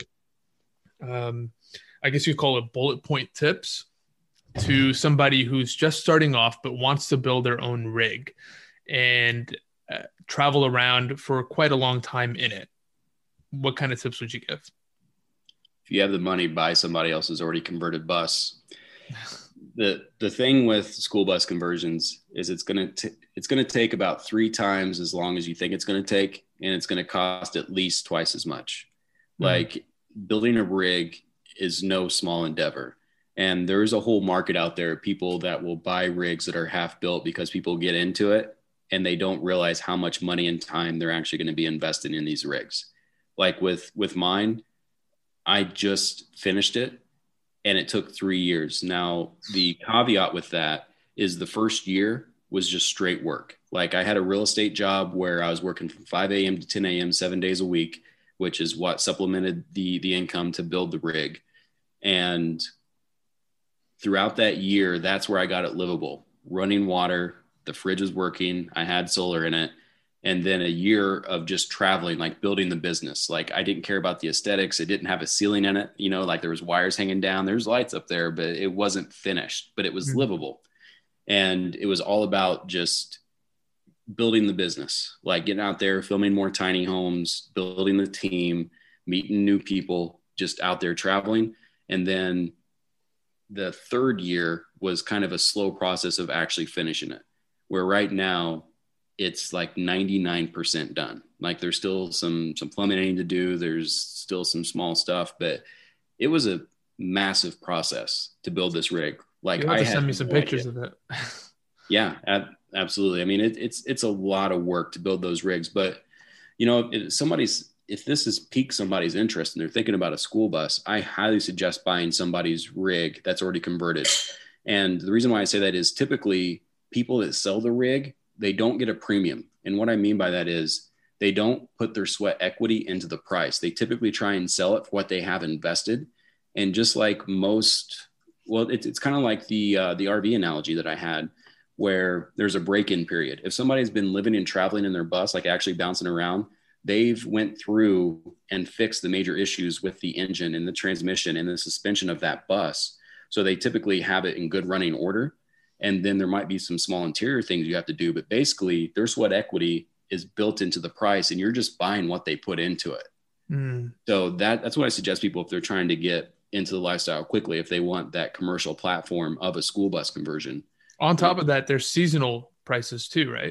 um, I guess you call it bullet point tips to somebody who's just starting off, but wants to build their own rig and uh, travel around for quite a long time in it, what kind of tips would you give? If you have the money, buy somebody else's already converted bus. The the thing with school bus conversions is it's going to it's going to take about three times as long as you think it's going to take, and it's going to cost at least twice as much. Mm-hmm. Like building a rig is no small endeavor. And there's a whole market out there, people that will buy rigs that are half built because people get into it and they don't realize how much money and time they're actually going to be investing in these rigs. Like with, with mine, I just finished it and it took three years. Now, the caveat with that is the first year was just straight work. Like I had a real estate job where I was working from five a.m. to ten a.m., seven days a week, which is what supplemented the, the income to build the rig. And throughout that year, that's where I got it livable. Running water, the fridge was working, I had solar in it. And then a year of just traveling, like building the business. Like I didn't care about the aesthetics. It didn't have a ceiling in it. You know, like there was wires hanging down, there's lights up there, but it wasn't finished, but it was mm-hmm. livable. And it was all about just building the business, like getting out there, filming more tiny homes, building the team, meeting new people, just out there traveling. And then the third year was kind of a slow process of actually finishing it, where right now it's like ninety-nine percent done. Like there's still some, some plumbing I need to do. There's still some small stuff, but it was a massive process to build this rig. Like You'll have I to had send me some no pictures idea. of it. Yeah, ab- absolutely. I mean, it, it's, it's a lot of work to build those rigs, but you know, if somebody's, if this has piqued somebody's interest and they're thinking about a school bus, I highly suggest buying somebody's rig that's already converted. And the reason why I say that is typically people that sell the rig, they don't get a premium. And what I mean by that is they don't put their sweat equity into the price. They typically try and sell it for what they have invested. And just like most, well, it's, it's kind of like the, uh, the R V analogy that I had, where there's a break-in period. If somebody's been living and traveling in their bus, like actually bouncing around, they've went through and fixed the major issues with the engine and the transmission and the suspension of that bus. So they typically have it in good running order. And then there might be some small interior things you have to do, but basically their sweat equity is built into the price and you're just buying what they put into it. Mm. So that, that's what I suggest people, if they're trying to get into the lifestyle quickly, if they want that commercial platform of a school bus conversion. On top of that, there's seasonal prices too, right?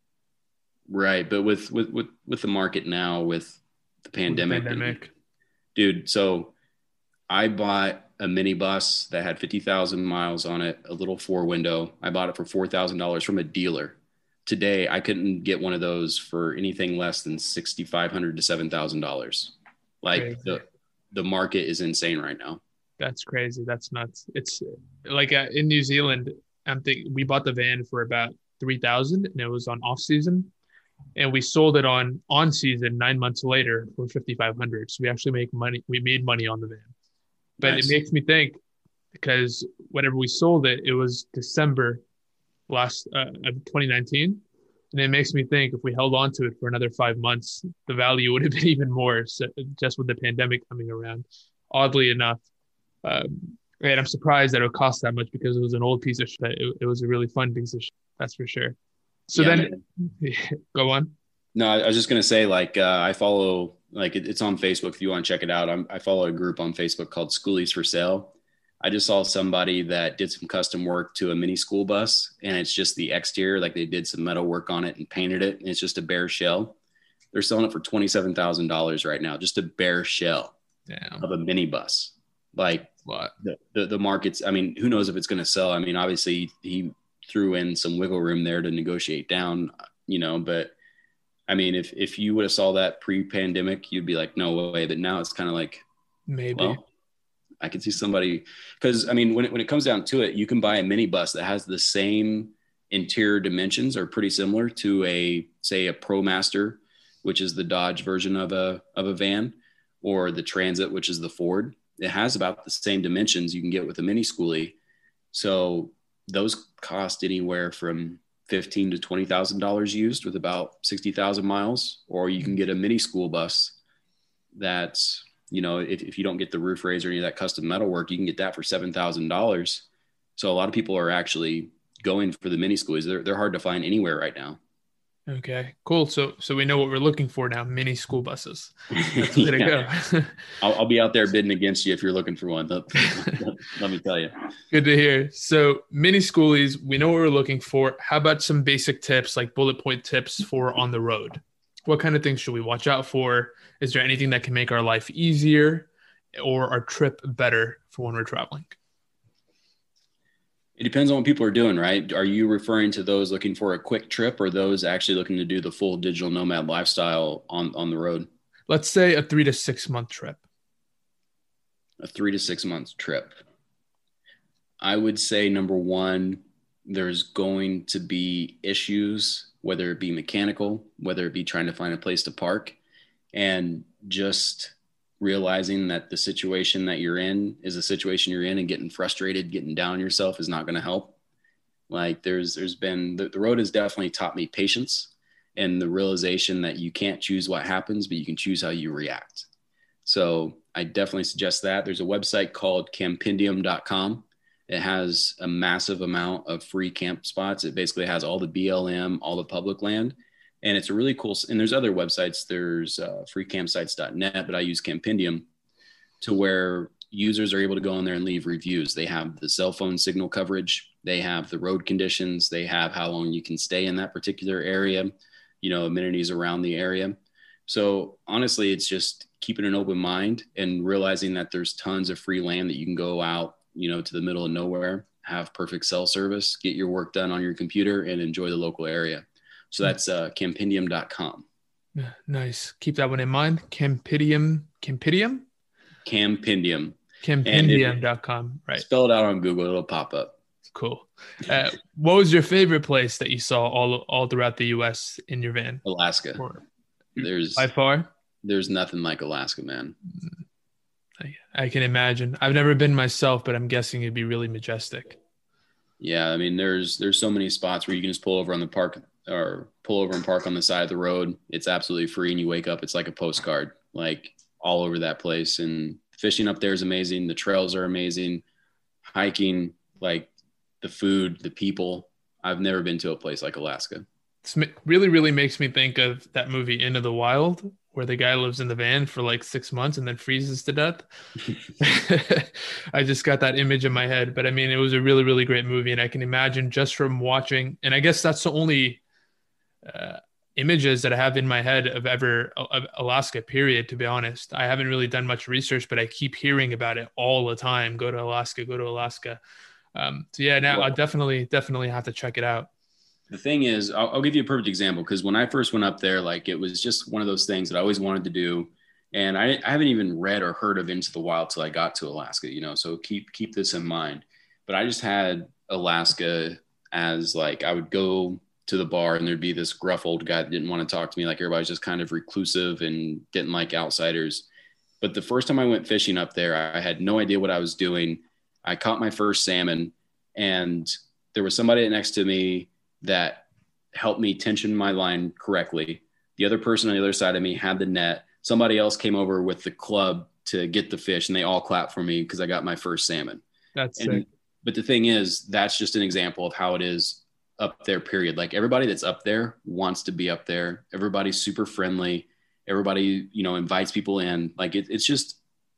Right. But with, with, with, with the market now, with the pandemic, with the pandemic. And, dude, so I bought a mini bus that had fifty thousand miles on it, a little four window. I bought it for four thousand dollars from a dealer. Today, I couldn't get one of those for anything less than six thousand five hundred dollars to seven thousand dollars. Like crazy. the the market is insane right now. That's crazy. That's nuts. It's like uh, in New Zealand, I'm thinking we bought the van for about three thousand dollars and it was on off season. And we sold it on on season nine months later for fifty-five hundred dollars. So we actually make money. We made money on the van. But nice. It makes me think, because whenever we sold it, it was December last uh, of twenty nineteen. And it makes me think if we held on to it for another five months, the value would have been even more, so just with the pandemic coming around, oddly enough. Um, and I'm surprised that it would cost that much because it was an old piece of shit. It, it was a really fun piece of shit, that's for sure. So yeah, then, go on. No, I was just going to say, like, uh, I follow, like, it, it's on Facebook if you want to check it out. I'm, I follow a group on Facebook called Schoolies for Sale. I just saw somebody that did some custom work to a mini school bus, and it's just the exterior, like they did some metal work on it and painted it, and it's just a bare shell. They're selling it for twenty-seven thousand dollars right now, just a bare shell Damn. Of a mini bus. Like, what? The, the, the market's, I mean, who knows if it's going to sell? I mean, obviously, he threw in some wiggle room there to negotiate down, you know, but I mean, if, if you would have saw that pre-pandemic, you'd be like, no way. But now it's kind of like, maybe. Well, I can see somebody, because I mean, when it, when it comes down to it, you can buy a mini bus that has the same interior dimensions or pretty similar to a, say, a ProMaster, which is the Dodge version of a, of a van, or the Transit, which is the Ford. It has about the same dimensions you can get with a mini schoolie. So those cost anywhere from fifteen to twenty thousand dollars used with about sixty thousand miles, or you can get a mini school bus that's, you know, if, if you don't get the roof raise or any of that custom metal work, you can get that for seven thousand dollars. So a lot of people are actually going for the mini schoolies. They're, they're hard to find anywhere right now. Okay, cool. So, so we know what we're looking for now, mini school buses. That's the way to go. I'll, I'll be out there bidding against you if you're looking for one. Let, let me tell you. Good to hear. So mini schoolies, we know what we're looking for. How about some basic tips, like bullet point tips for on the road? What kind of things should we watch out for? Is there anything that can make our life easier or our trip better for when we're traveling? It depends on what people are doing, right? Are you referring to those looking for a quick trip or those actually looking to do the full digital nomad lifestyle on, on the road? Let's say a three to six month trip. A three to six month trip. I would say number one, there's going to be issues, whether it be mechanical, whether it be trying to find a place to park, and just realizing that the situation that you're in is a situation you're in, and getting frustrated, getting down on yourself is not going to help. Like there's, there's been, the, the road has definitely taught me patience and the realization that you can't choose what happens, but you can choose how you react. So I definitely suggest that. There's a website called campendium dot com. It has a massive amount of free camp spots. It basically has all the B L M, all the public land. And it's a really cool, and there's other websites. There's uh, free campsites dot net, but I use Campendium to where users are able to go in there and leave reviews. They have the cell phone signal coverage. They have the road conditions. They have how long you can stay in that particular area, you know, amenities around the area. So honestly, it's just keeping an open mind and realizing that there's tons of free land that you can go out, you know, to the middle of nowhere, have perfect cell service, get your work done on your computer, and enjoy the local area. So that's uh, campendium dot com. Nice. Keep that one in mind. Campendium, Campendium? Campendium. Campendium dot com. Right. Spell it out on Google. It'll pop up. Cool. Uh, what was your favorite place that you saw all all throughout the U S in your van? Alaska. Or, there's by far? There's nothing like Alaska, man. I, I can imagine. I've never been myself, but I'm guessing it'd be really majestic. Yeah. I mean, there's, there's so many spots where you can just pull over on the park or pull over and park on the side of the road. It's absolutely free. And you wake up, it's like a postcard, like all over that place. And fishing up there is amazing. The trails are amazing. Hiking, like the food, the people. I've never been to a place like Alaska. This really, really makes me think of that movie Into the Wild, where the guy lives in the van for like six months and then freezes to death. I just got that image in my head, but I mean, it was a really, really great movie. And I can imagine just from watching, and I guess that's the only uh, images that I have in my head of ever of Alaska, period. To be honest, I haven't really done much research, but I keep hearing about it all the time. Go to Alaska, go to Alaska. Um, so yeah, now I definitely, definitely have to check it out. The thing is, I'll, I'll give you a perfect example. Cause when I first went up there, like it was just one of those things that I always wanted to do. And I, I haven't even read or heard of Into the Wild till I got to Alaska, you know, so keep, keep this in mind. But I just had Alaska as like, I would go to the bar and there'd be this gruff old guy that didn't want to talk to me. Like everybody's just kind of reclusive and didn't like outsiders. But the first time I went fishing up there, I had no idea what I was doing. I caught my first salmon and there was somebody next to me that helped me tension my line correctly. The other person on the other side of me had the net. Somebody else came over with the club to get the fish and they all clapped for me because I got my first salmon. That's and, sick. But the thing is, that's just an example of how it is up there, period. Like everybody that's up there wants to be up there. Everybody's super friendly. Everybody, you know, invites people in. Like it, it's just,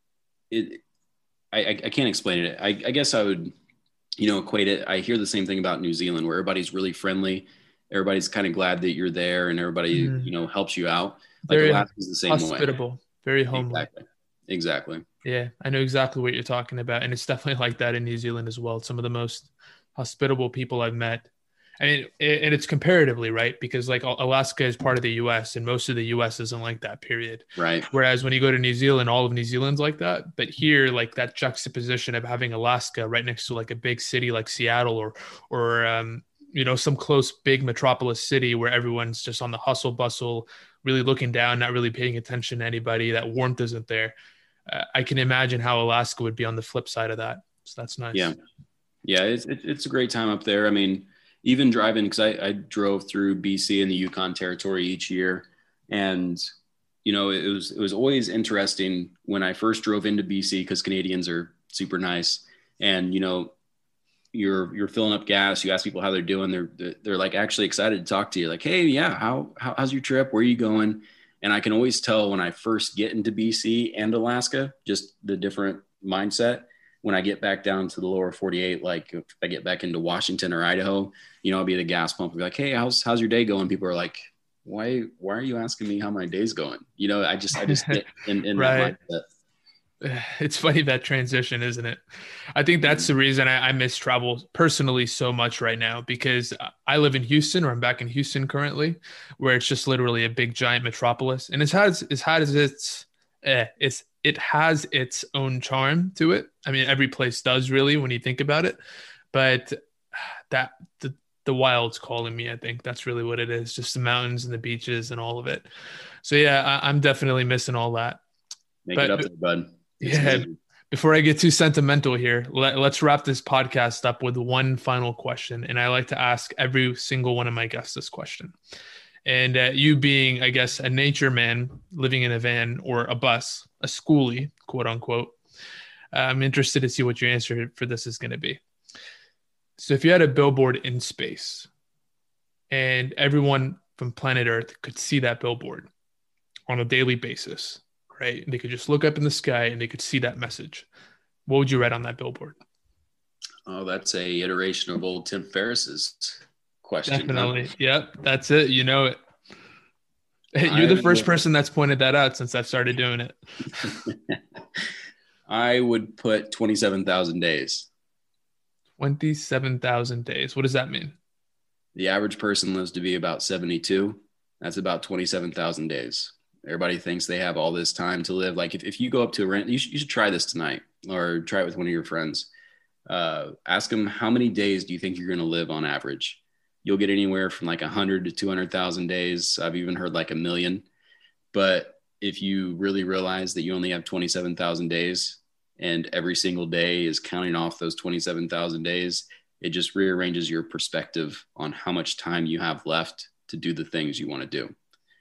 it, I, I can't explain it. I, I guess I would, you know, equate it. I hear the same thing about New Zealand where everybody's really friendly. Everybody's kind of glad that you're there and everybody, mm. you know, helps you out. Like very Alaska's the same hospitable, way. Very homely. Exactly. Exactly. Yeah, I know exactly what you're talking about. And it's definitely like that in New Zealand as well. Some of the most hospitable people I've met. I mean, and it's comparatively, right? Because like Alaska is part of the U S and most of the U S isn't like that, period. Right. Whereas when you go to New Zealand, all of New Zealand's like that. But here, like that juxtaposition of having Alaska right next to like a big city like Seattle or, or, um, you know, some close big metropolis city where everyone's just on the hustle bustle, really looking down, not really paying attention to anybody. That warmth isn't there. Uh, I can imagine how Alaska would be on the flip side of that. So that's nice. Yeah. Yeah. It's, it's a great time up there. I mean, even driving, because I, I drove through B C and the Yukon Territory each year. And, you know, it was, it was always interesting when I first drove into B C because Canadians are super nice. And, you know, you're, you're filling up gas. You ask people how they're doing. They're, they're like actually excited to talk to you. Like, hey, yeah, how, how how's your trip? Where are you going? And I can always tell when I first get into B C and Alaska, just the different mindset. When I get back down to the lower forty-eight, like if I get back into Washington or Idaho, you know, I'll be at a gas pump and be like, hey, how's, how's your day going? People are like, why, why are you asking me how my day's going? You know, I just, I just get in, in right. that mindset. It's funny, that transition, isn't it? I think that's the reason I, I miss travel personally so much right now, because I live in Houston, or I'm back in Houston currently, where it's just literally a big giant metropolis, and it's has it's has its eh, it's it has its own charm to it. I mean, every place does, really, when you think about it, but that the the wild's calling me. I think that's really what it is, just the mountains and the beaches and all of it. So yeah, I, I'm definitely missing all that. Make But- it up there, bud. It's Yeah. amazing. Before I get too sentimental here, let, let's wrap this podcast up with one final question. And I like to ask every single one of my guests this question. And uh, you being, I guess, a nature man living in a van or a bus, a schoolie, quote unquote, I'm interested to see what your answer for this is going to be. So if you had a billboard in space and everyone from planet Earth could see that billboard on a daily basis, right? And they could just look up in the sky and they could see that message, what would you write on that billboard? Oh, that's a iteration of old Tim Ferriss's question. huh? Definitely. Yep. That's it. You know it. You're the I first would- person that's pointed that out since I've started doing it. I would put twenty-seven thousand days. twenty-seven thousand days. What does that mean? The average person lives to be about seventy-two. That's about twenty-seven thousand days. Everybody thinks they have all this time to live. Like if, if you go up to a rent, you should, you should try this tonight, or try it with one of your friends. Uh, ask them, how many days do you think you're going to live on average? You'll get anywhere from like one hundred to two hundred thousand days. I've even heard like a million. But if you really realize that you only have twenty-seven thousand days and every single day is counting off those twenty-seven thousand days, it just rearranges your perspective on how much time you have left to do the things you want to do.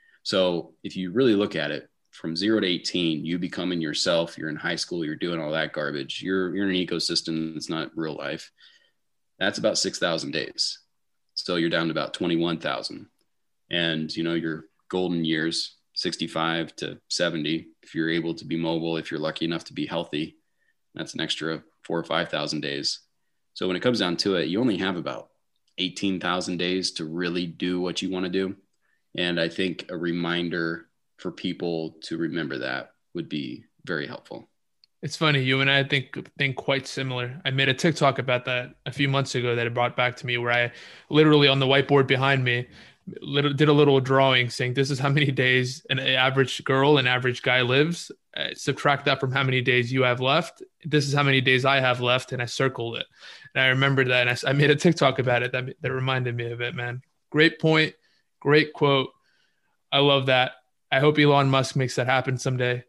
So if you really look at it, from zero to eighteen, you becoming yourself, you're in high school, you're doing all that garbage. You're, you're in an ecosystem that's not real life. That's about six thousand days. So you're down to about twenty-one thousand. And, you know, your golden years, sixty-five to seventy, if you're able to be mobile, if you're lucky enough to be healthy, that's an extra four or five thousand days. So when it comes down to it, you only have about eighteen thousand days to really do what you want to do. And I think a reminder for people to remember that would be very helpful. It's funny. You and I think think quite similar. I made a TikTok about that a few months ago that it brought back to me, where I literally on the whiteboard behind me little, did a little drawing saying, this is how many days an average girl, an average guy lives. Uh, subtract that from how many days you have left. This is how many days I have left. And I circled it. And I remembered that. And I, I made a TikTok about it. That, that reminded me of it, man. Great point. Great quote. I love that. I hope Elon Musk makes that happen someday.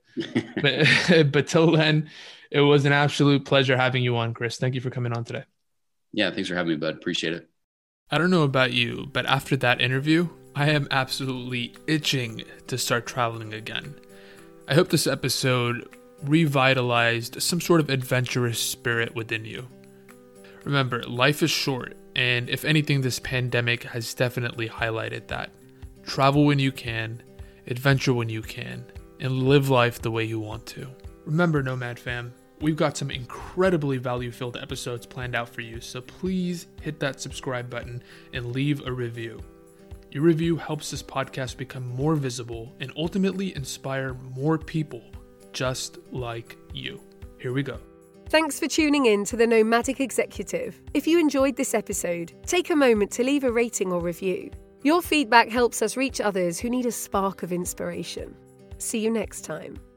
But but till then, it was an absolute pleasure having you on, Chris. Thank you for coming on today. Yeah, thanks for having me, bud. Appreciate it. I don't know about you, but after that interview, I am absolutely itching to start traveling again. I hope this episode revitalized some sort of adventurous spirit within you. Remember, life is short, and if anything, this pandemic has definitely highlighted that. Travel when you can, adventure when you can, and live life the way you want to. Remember, Nomad fam, we've got some incredibly value-filled episodes planned out for you, so please hit that subscribe button and leave a review. Your review helps this podcast become more visible and ultimately inspire more people just like you. Here we go. Thanks for tuning in to the Nomadic Executive. If you enjoyed this episode, take a moment to leave a rating or review. Your feedback helps us reach others who need a spark of inspiration. See you next time.